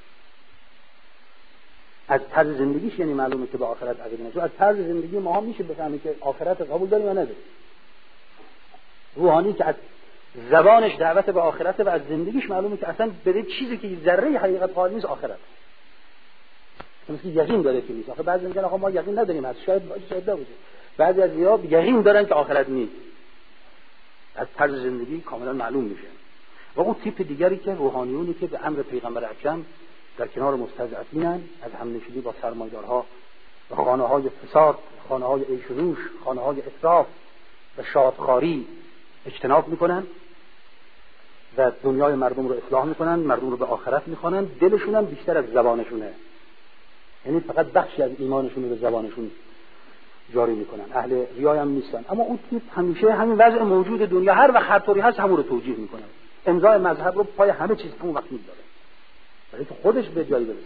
از طرز زندگیش یعنی معلومه که به آخرت عقیده نداره. از طرز زندگی ما هم میشه بفهمیم که آخرت قبول داریم یا نداریم. روحانی که از زبانش دعوت به آخرت و از زندگیش معلومه که اصلا به چیزی که ذره حقیقت قائل نیست آخرت. مثل یقین داره که نیست. آخه بعضی میگن آقا ما یقین نداریم، از شاید باشه. بعضی از اینا یقین دارن که آخرت نیست. از طرز زندگی کاملا معلوم میشه. و اون تیپ دیگری که روحانیونی که به امر پیغمبر اکرم در کنار مستضعفینن، از همنشینی با سرمایه‌دارها و خانه‌های فساد، خانه‌های عیش و نوش، خانه‌های اسراف و شادخواری اجتناب میکنن و دنیای مردم رو اصلاح میکنن، مردم رو به آخرت میخوانن. دلشون هم بیشتر از زبانشونه، یعنی فقط بخشی از ایمانشون رو به زبانشون جاری میکنن. اهل ریا هم نیستن. اما اون تیپ همیشه همین وضع موجود دنیا هر وقت هر طوری هست همون رو توجیه میکنه. امضای مذهب رو پای همه چیز همون وقت میذاره برای که خودش به جایی برسه.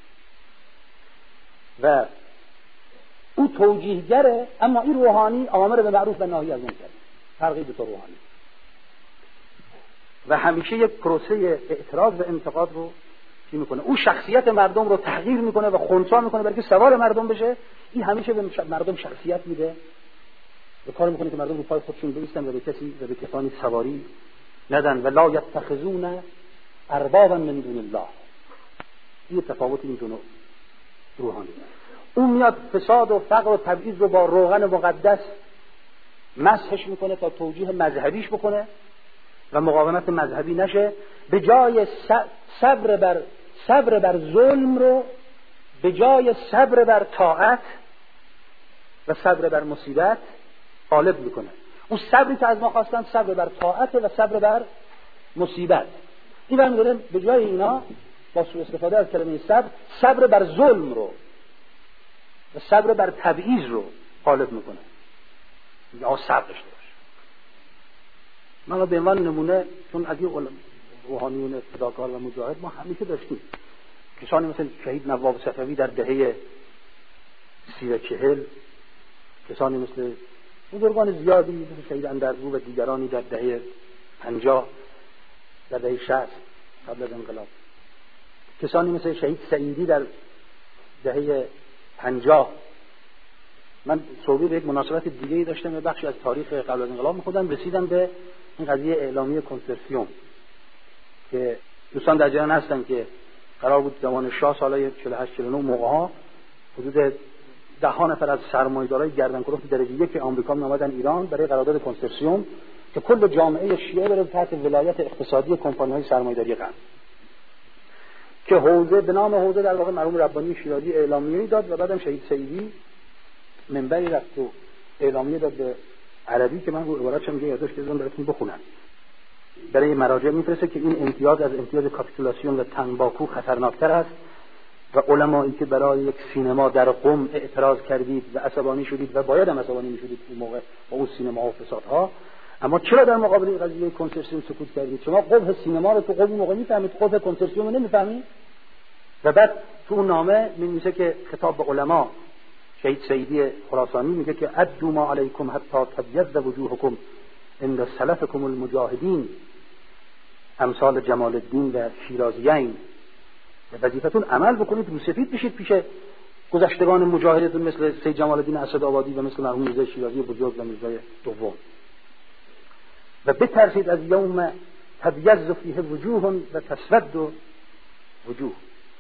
و او توجیهگره، اما این روحانی آمر به معروف و ناهی از منکر. فرقی دو تا روحانی. و همیشه یک پروسه اعتراض و انتقاد رو چی میکنه؟ او شخصیت مردم رو تغییر میکنه و خنثی میکنه برای که سوار مردم بشه. این همیشه به مردم شخصیت میده و کار میکنه که مردم رو پای خودشون بایستن و به کسی و به کسانی سواری ندن. و لا یتخذون اربابا من دون الله. این تفاوت این دو روحانی. اون میاد فساد و فقر و تبعیض رو با روغن مقدس مسحش میکنه تا توجیه مذهبیش بکنه و مقاومت مذهبی نشه. به جای صبر بر ظلم رو به جای صبر بر طاعت و صبر بر مصیبت غالب میکنه. اون صبری که از ما خواستن صبر بر طاعت و صبر بر مصیبت. این برمی‌داره به جای اینا با سوء استفاده از کلمه صبر بر ظلم رو و صبر بر تبعیض رو غالب میکنه. یا صبر داشته باشه. من به عنوان نمونه، چون از این روحانیون فداکار و مجاهد ما همیشه داشتیم کسانی مثل شهید نواب صفوی در دهه 30-40، کسانی مثل بزرگان زیادی مثل شهید اندرزو و دیگرانی در دهه 50، در دهه 60 قبل از انقلاب، کسانی مثل شهید سعیدی در دهه 50. من صحبی به یک مناسبت دیگه‌ای داشتم، یه بخشی از تاریخ قبل از انقلاب می‌خوندم، رسیدم به این قضیه اعلامیه کنسرسیون که دوستان در جریان هستن که قرار بود زمان شاه سال 48-49 موقع‌ها حدود 10 نفر از سرمایه‌دارای گردنکلفت درجه 1 آمریکا می‌آمدن ایران برای قرارداد کنسرسیون که کل جامعه شیعه بره تحت ولایت اقتصادی کمپانی‌های سرمایه‌داری غرب، که حوزه به نام حوزه در واقع مرحوم ربانی شیرازی اعلامیه‌ای داد و بعدم شهید سعیدی منبری رفت و اعلامیه داد به عربی که من رو عبارتش میگم یادداشت کردم براتون بخونم. برای مراجع میفرسته که این امتیاز از امتیاز کاپیتولاسیون و تنباکو خطرناکتر است و علمایی که برای یک سینما در قم اعتراض کردید و عصبانی شدید و باید هم عصبانی میشدید اون موقع با اون سینما و فسادها، اما چرا در مقابل این قضیه کنسرسیون سکوت کردید؟ شما قبح سینما رو تو قبح موقع میفهمید، قبح کنسرسیون رو نمیفهمید. و بعد تو اون نامه می‌نویسه که خطاب به علما، شهید سعیدی خراسانی میگه که ادوا ما علیکم حتی تبیض وجوهکم عند سلفکم المجاهدین امثال جمال الدین و شیرازیین، و وظیفتون عمل بکنید روسفید بشید پیش گذشتگان مجاهدتون مثل سید جمال الدین اسدآبادی و مثل مرحوم میرزا شیرازی بزرگ و میرزا دوم، و بترسید از یوم تبیض فیه وجوه و تسود وجوه.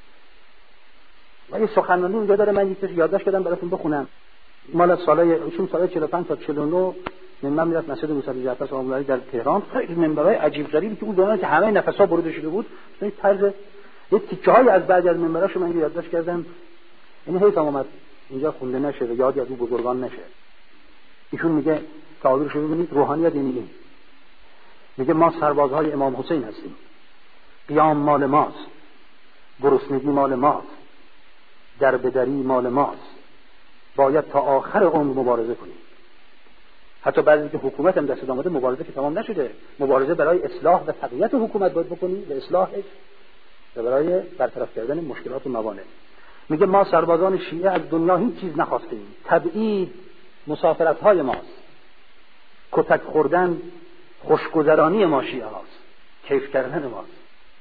و یه سخنرانی اونجا داره، من یک یادداشت کردم براتون بخونم، مال سال 45 تا 49 من میرفت مسجد موسی جعفر سلام الله علیه در تهران. خیلی منبرهای عجیب غریبی که اون زمان که همه نفسا بریده شده بود، این طرز یه تیکه‌ای از بعضی از منبراشو من یادداشت کردم، یعنی حیفم اومد اینجا خونده نشه و یادی از اون بزرگان نشه. ایشون میگه تعابیرشو ببینید، روحانیت یعنی این، میگه ما سربازهای امام حسین هستیم، قیام مال ماست، گرسنگی مال ماست، دربدری مال ماست. باید تا آخر عمر مبارزه کنیم. حتی بعضی که حکومت هم دست آمده مبارزه که تمام نشده، مبارزه برای اصلاح و تقویت حکومت باید بکنیم و اصلاحش و برای برطرف کردن مشکلات و موانع. میگه ما سربازان شیعه از دنیا هیچ چیز نخواستیم. تبعید مسافرت‌های ماست، کتک خوردن خوشگذرانی ما شیعه هاست، کیف کردن ماست،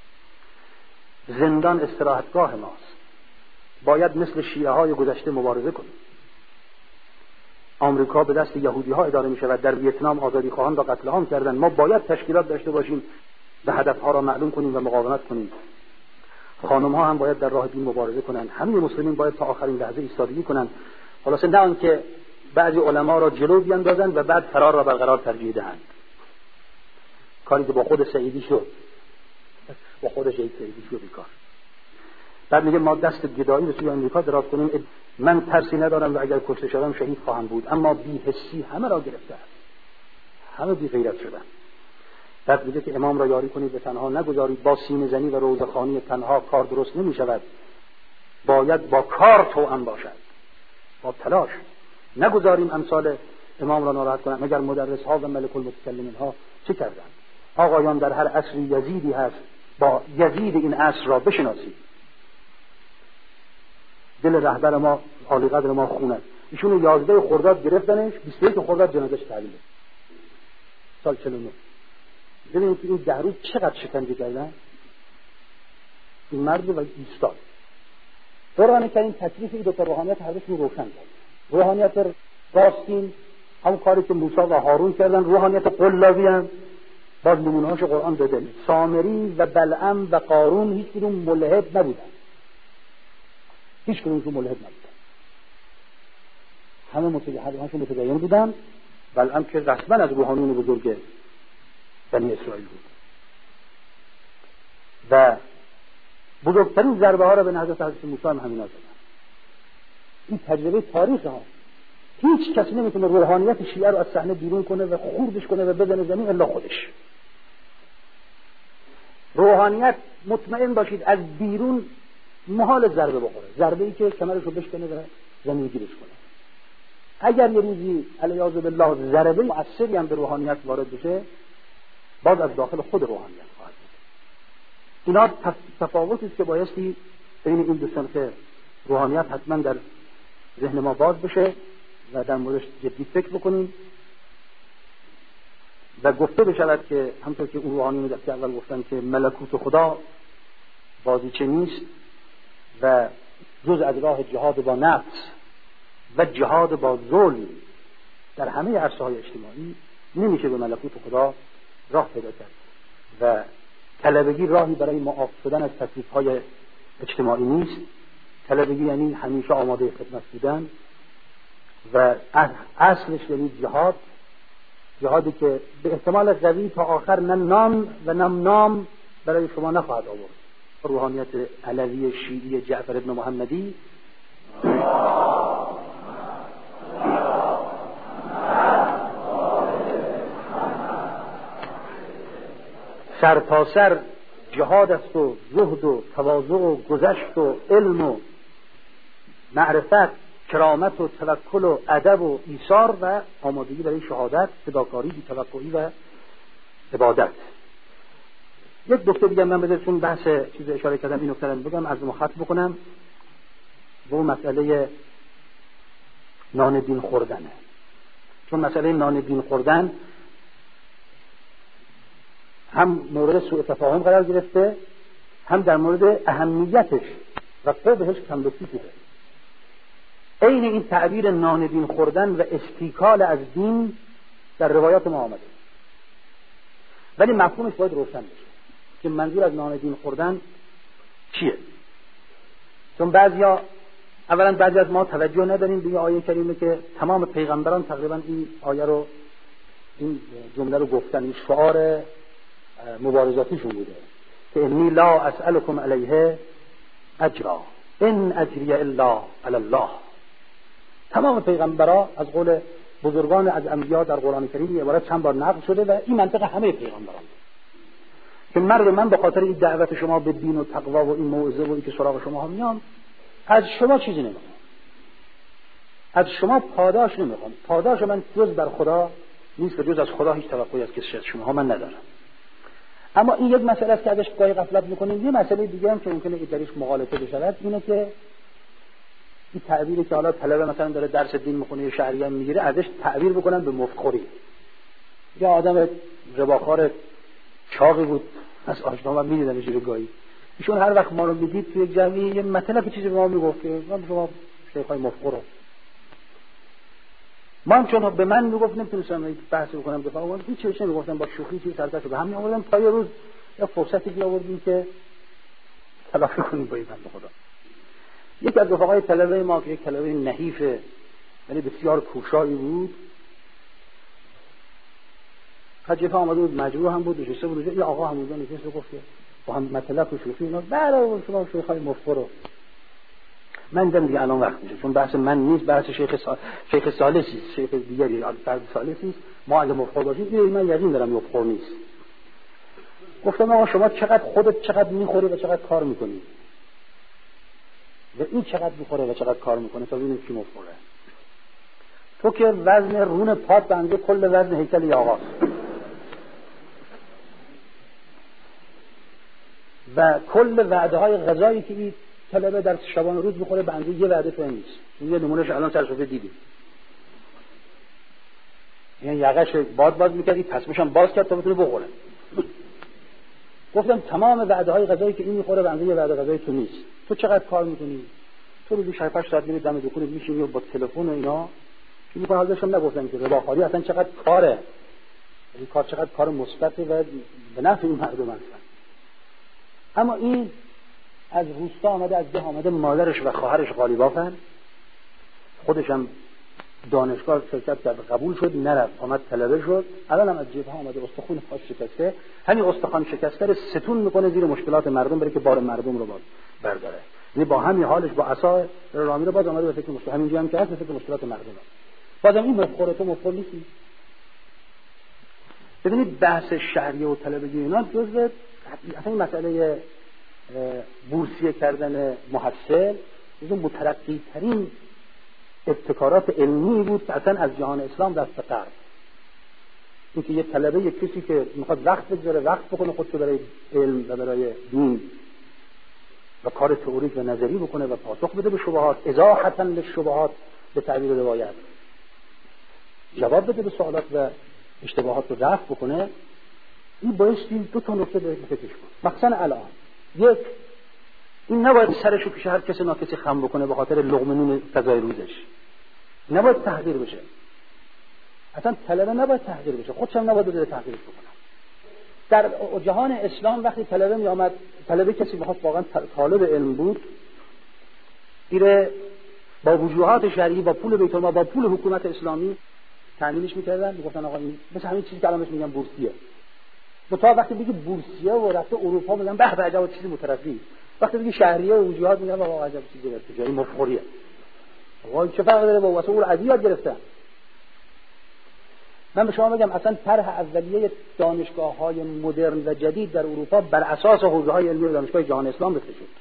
زندان استراحتگاه ماست. باید مثل شیعه های گذشته مبارزه کنیم. آمریکا به دست یهودی ها اداره می شود، در ویتنام آزادی خواهان را قتل عام کردن. ما باید تشکیلات داشته باشیم و هدف ها را معلوم کنیم و مقاومت کنیم. خانم ها هم باید در راه دین مبارزه کنند. همه مسلمین باید تا آخرین لحظه ایستادگی کنند. خلاصه نه آنکه بعضی علما را جلو بیاندازند و بعد فرار را برقرار ترجیح دهند. کاری که با خود سعیدی شد، با خود شهید سعیدی شد بیکار. بعد میگه ما دست گدایی به سوی آمریکا دراز کنیم. من ترسی ندارم و اگر کشته شدم شهید خواهم بود، اما بی حسی همه را گرفته است، همه بی غیرت شدن. بعد میگه که امام را یاری کنید به تنها نگذارید، با سینه زنی و روزخوانی تنها کار درست نمی شود، باید با کار توأم باشد، با تلاش. نگذاریم امثال امام را ناراحت کنند. مگر مدرس ها و ملک المتکلمین ها چه کردند؟ آقایان در هر عصری یزیدی هست، با یزید این عصر را بشناسید. دل رهبر ما عالی قدر ما خونه. ایشون 11 خرداد گرفتنش، 21 خرداد جنازه‌اش تعلیم سال 49. ببینید که این 10 روز چقدر شکنجه کردن این مرد و ایستاد. قرآن کریم تکلیف این دو تا روحانیت هر دوشون روشن کرد. روحانیت راستین همون کاری که موسی و هارون کردن، روحانیت قلابی هم باز نمونه‌هاش قرآن داده. سامری و بلعم و قارون هیچ کدوم ملحد نبودن، هیچ کدومشون ملحد نبودن، همه متدین بودن. بلعم که رسما از روحانیون بزرگ بنی اسرائیل بود و بزرگترین ضربه ها را به نهضت حضرت موسی هم همینا زدن. این تجربه تاریخ ها. هیچ کسی نمیتونه روحانیت شیعه رو از صحنه بیرون کنه و خوردش کنه و بزنه زمین الا خودش. روحانیت مطمئن باشید از بیرون محال ضربه بخوره، ضربه ای که کمرش رو بشکنه و زمین گیرش کنه. اگر یه روزی علیاذ بالله ضربه مؤثری هم به روحانیت وارد بشه، باز از داخل خود روحانیت خواهد بود. اینا تفاوتی است که بایستی بین این دو صنف روحانیت حتما در ذهن ما باز بشه و در موردش جدی فکر بکنیم و گفته بشود که همونطور که اون روحانیون در اول گفتن که ملکوت خدا بازیچه نیست و جز از راه جهاد با نفس و جهاد با ظلم در همه عرصه‌های اجتماعی نمیشه به ملکوت خدا راه پیدا کرد و طلبگی راهی برای معاف شدن از تکلیف‌های اجتماعی نیست. طلبگی یعنی همیشه آماده خدمت بودن و اصلش یعنی جهاد، جهادی که به احتمال قوی تا آخر نه نام و نه نام برای شما نخواهد آورد. روحانیت علوی شیعی جعفر ابن محمدی سرتاسر جهاد است و زهد و تواضع و گذشت و علم و معرفت، کرامت و توکل و ادب و ایثار و آمادگی برای شهادت، فداکاری، بی‌توقعی و عبادت. یک نکته دیگه من بذارید چون بحث چیز اشاره کردم این نکته رو بگم، از مخاطب بکنم به اون مسئله نان دین خوردنه. چون مسئله نان دین خوردن هم مورد سوء تفاهم قرار گرفته، هم در مورد اهمیتش و قبحش کم لطفی شده. عین این تعبیر نان دین خوردن و استیکال از دین در روایات ما آمده، ولی مفهومش باید روشن بشه که منظور از نان دین خوردن چیه. چون بعضی از ما توجه نداریم به آیه کریمه که تمام پیغمبران تقریبا این آیه رو، این جمله رو گفتن، این شعار مبارزاتیشون بوده که انی لا اسألکم علیه اجرا ان اجری الا علی الله. تمام پیغمبران از قول بزرگان از انبیا در قرآن کریم عبارت چند بار نقل شده و این منطق همه پیغمبران. که من به خاطر این دعوت شما به دین و تقوا و این موعظه و این که سراغ شما ها میام، از شما چیزی نمیخوام، از شما پاداش نمیخوام. پاداش من جز بر خدا نیست و جز از خدا هیچ توقعی از کسی از شما ها من ندارم. اما این یک مسئله است که ازش گاهی غفلت میکنیم. یه مسئله دیگه هم که ممکنه درش مغالطه بشه اینه که این تعبیری که حالا طلبه مثلا داره درس دین میخونه یا شهریه میگیره ازش تعبیر بکنن به مفتخوری. یا آدم رباخوار چاقی بود از آشنا من میدیدمش رو گاهی، ایشون هر وقت ما رو میدید توی جمعی یه مطلب چیزی به ما میگفت که من شما شیخای مفتخور، من چون به من میگفت نمیتونستم بحث بکنم دفاع کنم، هیچ چیزی نمیگفتم، با شوخی چیزی سرتاشو به هم میآوردم تا یه روز یا فرصتی بیاوردیم که تلافی کنیم با این بنده خدا. یکی از رفقای طلبه ما که یک طلبه نحیفه ولی بسیار کوشایی بود، حجفه آمده بود، مجروح هم بود، نشسته بود، یه آقا هم اونجا نشسته گفت با هم مطلب و شوخی اینا، بله شما شیخای مفتخور. من دیدم دیگه الان وقت میشه، چون بحث من نیست، بحث شیخ ثالثی، شیخ دیگری، فرد ثالثی. ما اگه مفتخور باشیم من یقین دارم مفتخور نیست. گفتم آقا شما چقدر میخوری و چقدر کار میکنی و این چقدر میخوره و چقدر کار میکنه تا ببینید کی مفتخوره. تو که وزن رون پات بنده کل وزن هیکل یاغاست و کل وعده های غذایی که این طلبه در شبانه روز بخوره بنده یه وعده تو نیست. یه نمونهش الان سر سفره دیدیم، یعنی یقش باز میکردی پسمش هم باز کرد تا بتونه بخوره. گفتم تمام وعده های غذایی که این میخوره بنده یه وعده غذایی تو نیست. تو چقدر کار میکنی؟ تو روزی 6-8 ساعت میری دم دکونت میشینی و با تلفن و اینا چی میکنه؟ حالشم نگفتم که رباخواری اصلا چقدر کاره، این کار چقدر کار مثبته و به نفع این مردم هستن. اما این از روستا آمده، از ده آمده، مادرش و خواهرش غالیبافن، خودش هم دانشگاه شرکت کرد، قبول شد، نرفت، آمد طلبه شد، الان هم از جبهه آمده، استخوان پاش شکسته، همین استخوان شکسته ستون میکنه زیر مشکلات مردم برای که بار مردم رو برداره. یعنی با همین حالش با عصا رامی رو باز آمده به فکر مشکلات، همینجا هم که هست به فکر مشکلات مردم. بازم این مفخوره، تو مفخور نیستی. ببینید بحث شهریه و طلبگی اینا جزء اصلا این مسئله بورسیه کردن محصل جزء مترقی ترین ابتکارات علمی بود که اصلا از جهان اسلام دست به غرب. اینکه یه طلبه، یک کسی که میخواد وقت بذاره، وقت بکنه خودشو برای علم و برای دین و کار تئوریک و نظری بکنه و پاسخ بده به شبهات، ازاحتاً للشبهات به تعبیر روایت، جواب بده به سوالات و اشتباهات رو رفع بکنه، این بایستی دو تا نکته به فکرش کن. مثلا الان یک، این نباید سرشو پیش هر کسی ناکسی خم بکنه به خاطر لقمه نون غذای روزش، نباید تحقیر بشه. اصلا طلبه نباید تحقیر بشه، خودش هم نباید بده تحقیرش بکنه. در جهان اسلام وقتی طلبه می آمد، طلبه کسی بخواد واقعا طالب علم بود، میره با وجوهات شرعی، با پول بیت المال، با پول حکومت اسلامی تامینش میکردن، میگفتن آقا این مثل همین چیزی که الان بهش میگن بورسیه. تا وقتی بگی بورسیه و رفته اروپا میگن به به عجب چیزی مترفی، وقتی بگی شهریه و وجوهات میگن آقا عجب چیزی ارتجاعی مفخوریه. آقا چه فرق داره با واسه اون عادیات گرفتن. من به شما بگم اصلا طرح اولیه دانشگاه‌های مدرن و جدید در اروپا بر اساس حوزه‌های علمی دانشگاه جهان اسلام رسیده شد.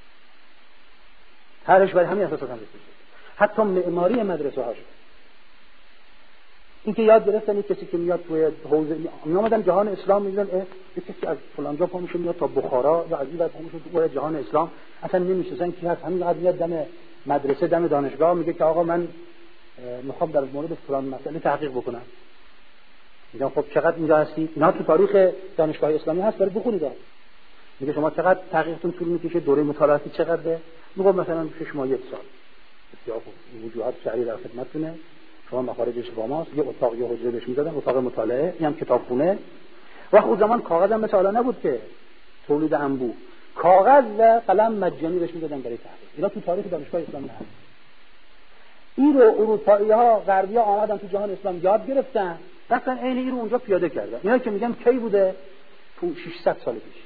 طرحش بر همین اساس رسیده شد. حتی معماری مدرسه‌هاش. این که یاد گرفتن کسی که میاد توی حوزه میامدن جهان اسلام میگن یک کسی از فلان جا پا میشه میاد تا بخارا یا از این ور پا میشه تو جهان اسلام، اصلا نمیشناسن کی هست، همین قضیه دم مدرسه دم دانشگاه میگه که آقا من میخوام در مورد فلان مسئله تحقیق بکنم. میگم خب چقدر اینجا هستی؟ اینا تو تاریخ دانشگاه اسلامی هست، برید بخونید. میگه شما چقدر تحقیقتون طول میکشه، دوره مطالعاتی چقدره؟ میگم مثلا 6 ماه 1 سال. بسیار خوب، وجوهات شعری در خدمتتونه، شما مخارجش با ماست، یه اتاق یه حجره بهش می‌دادن، اتاق مطالعه، این هم کتابخونه. وقت اون زمان کاغذ هم مثل الان نبود که تولید انبوه، کاغذ و قلم مجانی بهش می‌دادن برای تحقیق. اینا تو تاریخ دانشگاه اسلامی هست. این رو اروپایی‌ها غربی‌ها آمدن تو جهان اسلام یاد گرفتن، رفتن عین این رو اونجا پیاده کردن. اینا که میگم کی بوده؟ تو 600 سال پیش.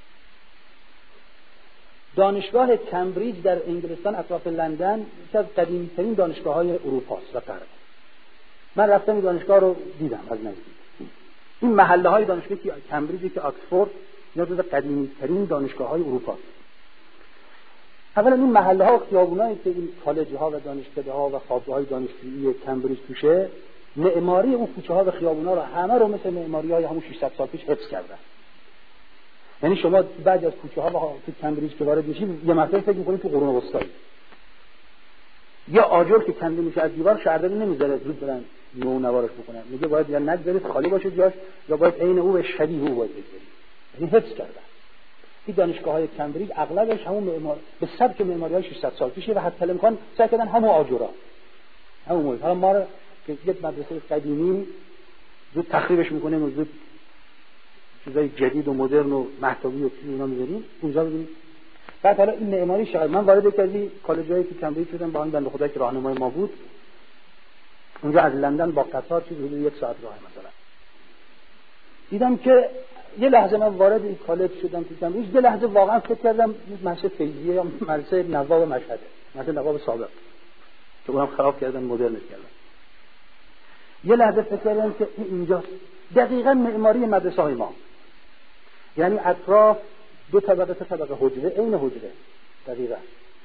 دانشگاه کمبریج در انگلستان اطراف لندن یکی از قدیمی‌ترین دانشگاه‌های اروپا است و غرب. من رفتم این دانشگاه رو دیدم از نزدیک. این محله‌های دانشگاه که کمبریج که آکسفورد اینا جز قدیمی‌ترین دانشگاه‌های اروپا. اولا این محله‌ها و خیابونایی که این کالج‌ها و دانشکده‌ها و خوابگاه‌های دانشجویی کمبریج توشه، معماری اون کوچه‌ها و خیابون‌ها رو همه رو مثل معماری‌های همون 600 سال پیش حفظ کردن. یعنی شما بعد از کوچه‌ها تو کمبریج که وارد میشید یه مرتبه فکر می‌کنید تو قرون وسطایی. یا آجر که کنده میشه از دیوار شهرداری نمیذاره زود برن نو نوارش بکنن، میگه باید یا نگذارید خالی باشه جاش یا باید عین او به شبیه او باید بذارید. یعنی حفظ کردن. این دانشگاه‌های کمبریج اغلبش همون معمار به سبک معماری‌های 600 سال پیشه و حتی امکان سعی کردن همون آجرها همون مواد. حالا ما رو که یک مدرسه قدیمی زود تخریبش می‌کنیم و زود چیزای جدید و مدرن و مهتابی و اینا می‌ذاریم اونجا ببینید. بعد حالا این معماری شاید من وارد کردی کالجایی که کمبریج شدم با اون بنده خدایی که راهنمای ما بود، اونجا از لندن با قطار چیز حدود 1 ساعت راه مثلا. دیدم که یه لحظه من وارد این کالج شدم تو کمبریج، یه لحظه واقعا فکر کردم مدرسه فیضیه یا مدرسه نواب مشهده، مدرسه نواب سابق که اونم خراب کردن مدرنش کردن. یه لحظه فکر کردم که اینجا دقیقاً معماری مدرسه‌های ما، یعنی اطراف 2 طبقه 3 طبقه حجره، عین حجره دقیقاً،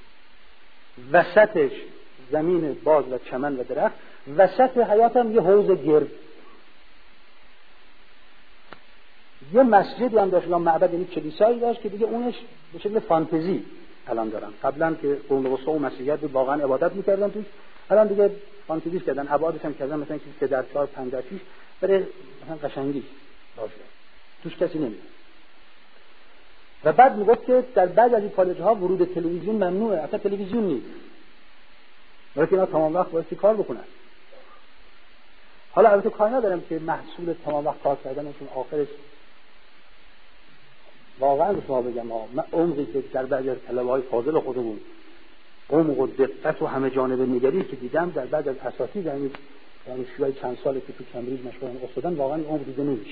وسطش زمین باز و چمن و درخت، وسط حیاط هم یه حوض گرد، یه مسجد هم داشت، معبد، یعنی کلیسایی داشت که دیگه اونش به شکل فانتزی الان دارن. قبلا که قرون وسطا و مسیحیت بود واقعا عبادت می‌کردن توش، الان دیگه فانتزی کردن، ابعادش هم کردن مثلا چیزی که در 4 5 6 برای مثلا قشنگی باشه، توش کسی نمیاد. و بعد میگفت که در بعضی از این کالج‌ها ورود تلویزیون ممنوعه، اصلا تلویزیون نیست، ولی اینا تمام وقت باید کار بکنن. حالا البته کار ندارم که محصول تمام وقت کار کردنشون آخرش واقعا به شما بگم من عمقی که در بعضی از طلبه‌های فاضل خودمون عمق و دقت و همه جانبه نگری که دیدم در بعضی از اساتید یعنی دانشجوهای چند ساله که تو کمبریج مشغول استادن، واقعا عمق دیده نمیشه.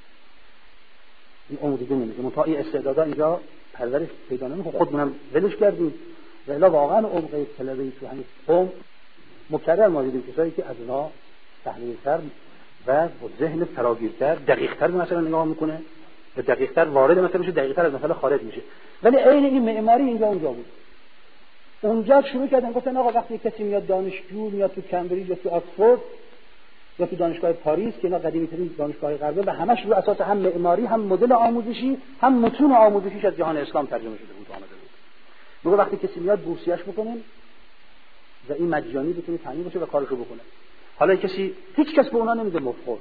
این عمق دیده نمیشه. منتها این استعدادا اینجا پرورش پیدا نمیکنه، خودمونم ولش کردیم و الا واقعا عمق طلبه‌ای تو همین قوم مکرر ما دیدیم کسایی که از اونها تحلیل‌تر و با ذهن فراگیرتر دقیق‌تر مثلا نگاه میکنه و دقیق‌تر وارد مثلا میشه، دقیق‌تر از مثلا خارج میشه. ولی عین این معماری اینجا اونجا بود. اونجا شروع کردن گفتن آقا وقتی کسی میاد دانشجو میاد تو کمبریج یا تو آکسفورد یا تو دانشگاه پاریس که اینا قدیمی‌ترین دانشگاه غربه و همش رو اساس هم معماری هم مدل آموزشی هم متون آموزشیش از جهان اسلام ترجمه شده بود آمده بود. میگه وقتی کسی میاد بورسیه‌اش بکنین و این مجانی بتونه تامین بشه و کارشو بکنه. حالا کسی هیچ کس به اونا نمیده مفخور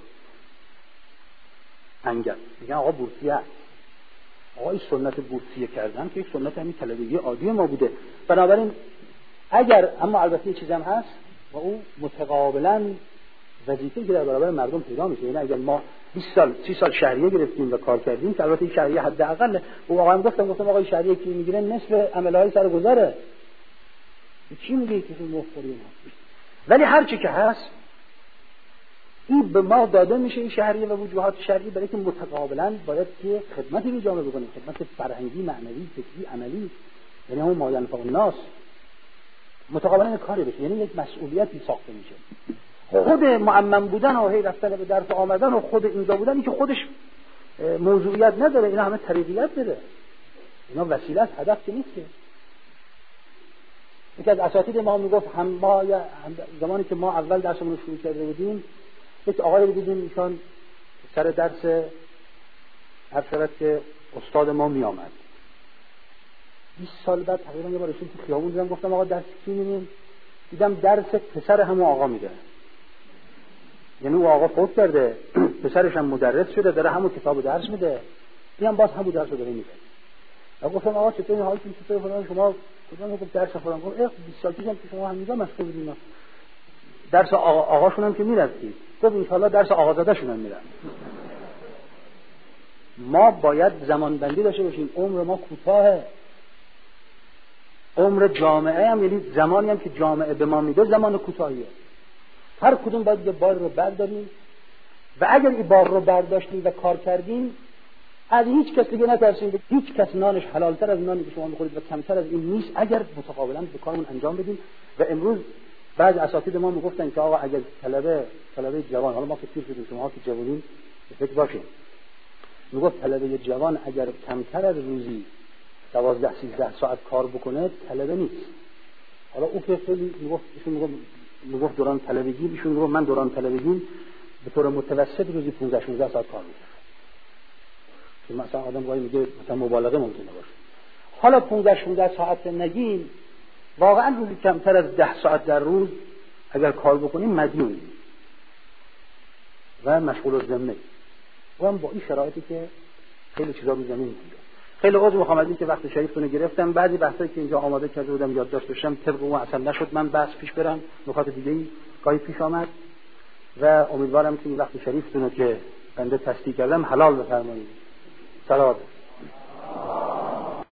انگل، میگن آقا بورسیه، آقا این سنت بورسیه کردن که یک سنت همین طلبگی عادی ما بوده. بنابراین اگر اما البته چیزی هم هست و اون متقابلا وظیفه‌ای که در برابر مردم پیدا میشه. یعنی اگر ما 20 سال 30 سال شهریه گرفتیم و کار کردیم که البته این شهریه حداقل واقعا گفتم آقا این شهریه کی میگیره نصف عملهای سر گذره، چی میگه که مفخوری هست. ولی هر چی که هست این به ما داده میشه، این شهریه و وجوهات شرعی، برای که متقابلا باید که خدمتی به جامعه بکنیم، خدمت فرهنگی، معنوی، فکری، عملی، یعنی همون ما ینفع الناس، متقابلا کاری بشه، یعنی یک مسئولیتی ساخته میشه. خود معمم بودن و هی رفتن به درس آمدن و خود اینجا بودن این که خودش موضوعیت نداره، اینا همه طریقیت داره، اینا وسیله است، هدف که نیست. که یکی از اساتید ما میگفت ما زمانی که ما اول درسمون رو شروع کرده بودیم یک آقایی رو دیدیم ایشان سر درس هر شرط که استاد ما می آمد 20 سال بعد تقریبا یه بار ایشون تو خیابون دیدم، گفتم آقا درس کی میدین؟ دیدم درس پسر همون آقا میده، یعنی اون آقا فوت کرده پسرش هم مدرس شده داره همون کتاب درس میده، دیدم باز همون درس رو داره میده. و گفتم آقا چطور حالتون چطور فلان شما کدوم گفت درس فلان گفت 20 سال پیشم که شما همینجا مشغول بودین درس آقاشون هم که میرفتید، گفت ان شاءالله درس آقازاده‌شون هم میرن. ما باید زمان بندی داشته باشیم، عمر ما کوتاهه، عمر جامعه هم یعنی زمانی هم که جامعه به ما میده زمان کوتاهیه، هر کدوم باید یه بار رو برداریم و اگر این بار رو برداشتیم و کار کردیم از هیچ کس دیگه نترسیم، هیچ کس نانش حلالتر از نانی که شما میخورید و کمتر از این نیست اگر متقابلا به کارمون انجام بدیم. و امروز بعض اساتید ما میگفتن که آقا اگر طلبه جوان، حالا ما که پیر شدیم شما که جوانین فکر باشین، میگفت طلبه جوان اگر کمتر از روزی 12-13 ساعت کار بکنه طلبه نیست. حالا او که خیلی میگفت دوران طلبگی، ایشون میگفت من دوران طلبگی به طور متوسط روزی 15-16 ساعت کار میکنم. که مثلا آدم گاهی میگه مثلا مبالغه ممکنه باشه. حالا 15-16 ساعت نگیم، واقعا روزی کمتر از 10 ساعت در روز اگر کار بکنیم مدیونیم و مشغول الذمه. و هم با این شرایطی که خیلی چیزا رو زمین میگه. خیلی عذر میخوام از اینکه وقت شریفتون رو گرفتم. بعضی بحثایی که اینجا آماده کرده بودم یادداشت داشتم طبق اون اصلا نشد. من بحث پیش برم، نکات دیگه‌ای گاهی پیش آمد و امیدوارم که این وقت شریفتون رو که بنده تصدیق کردم حلال بفرمایید. صلوات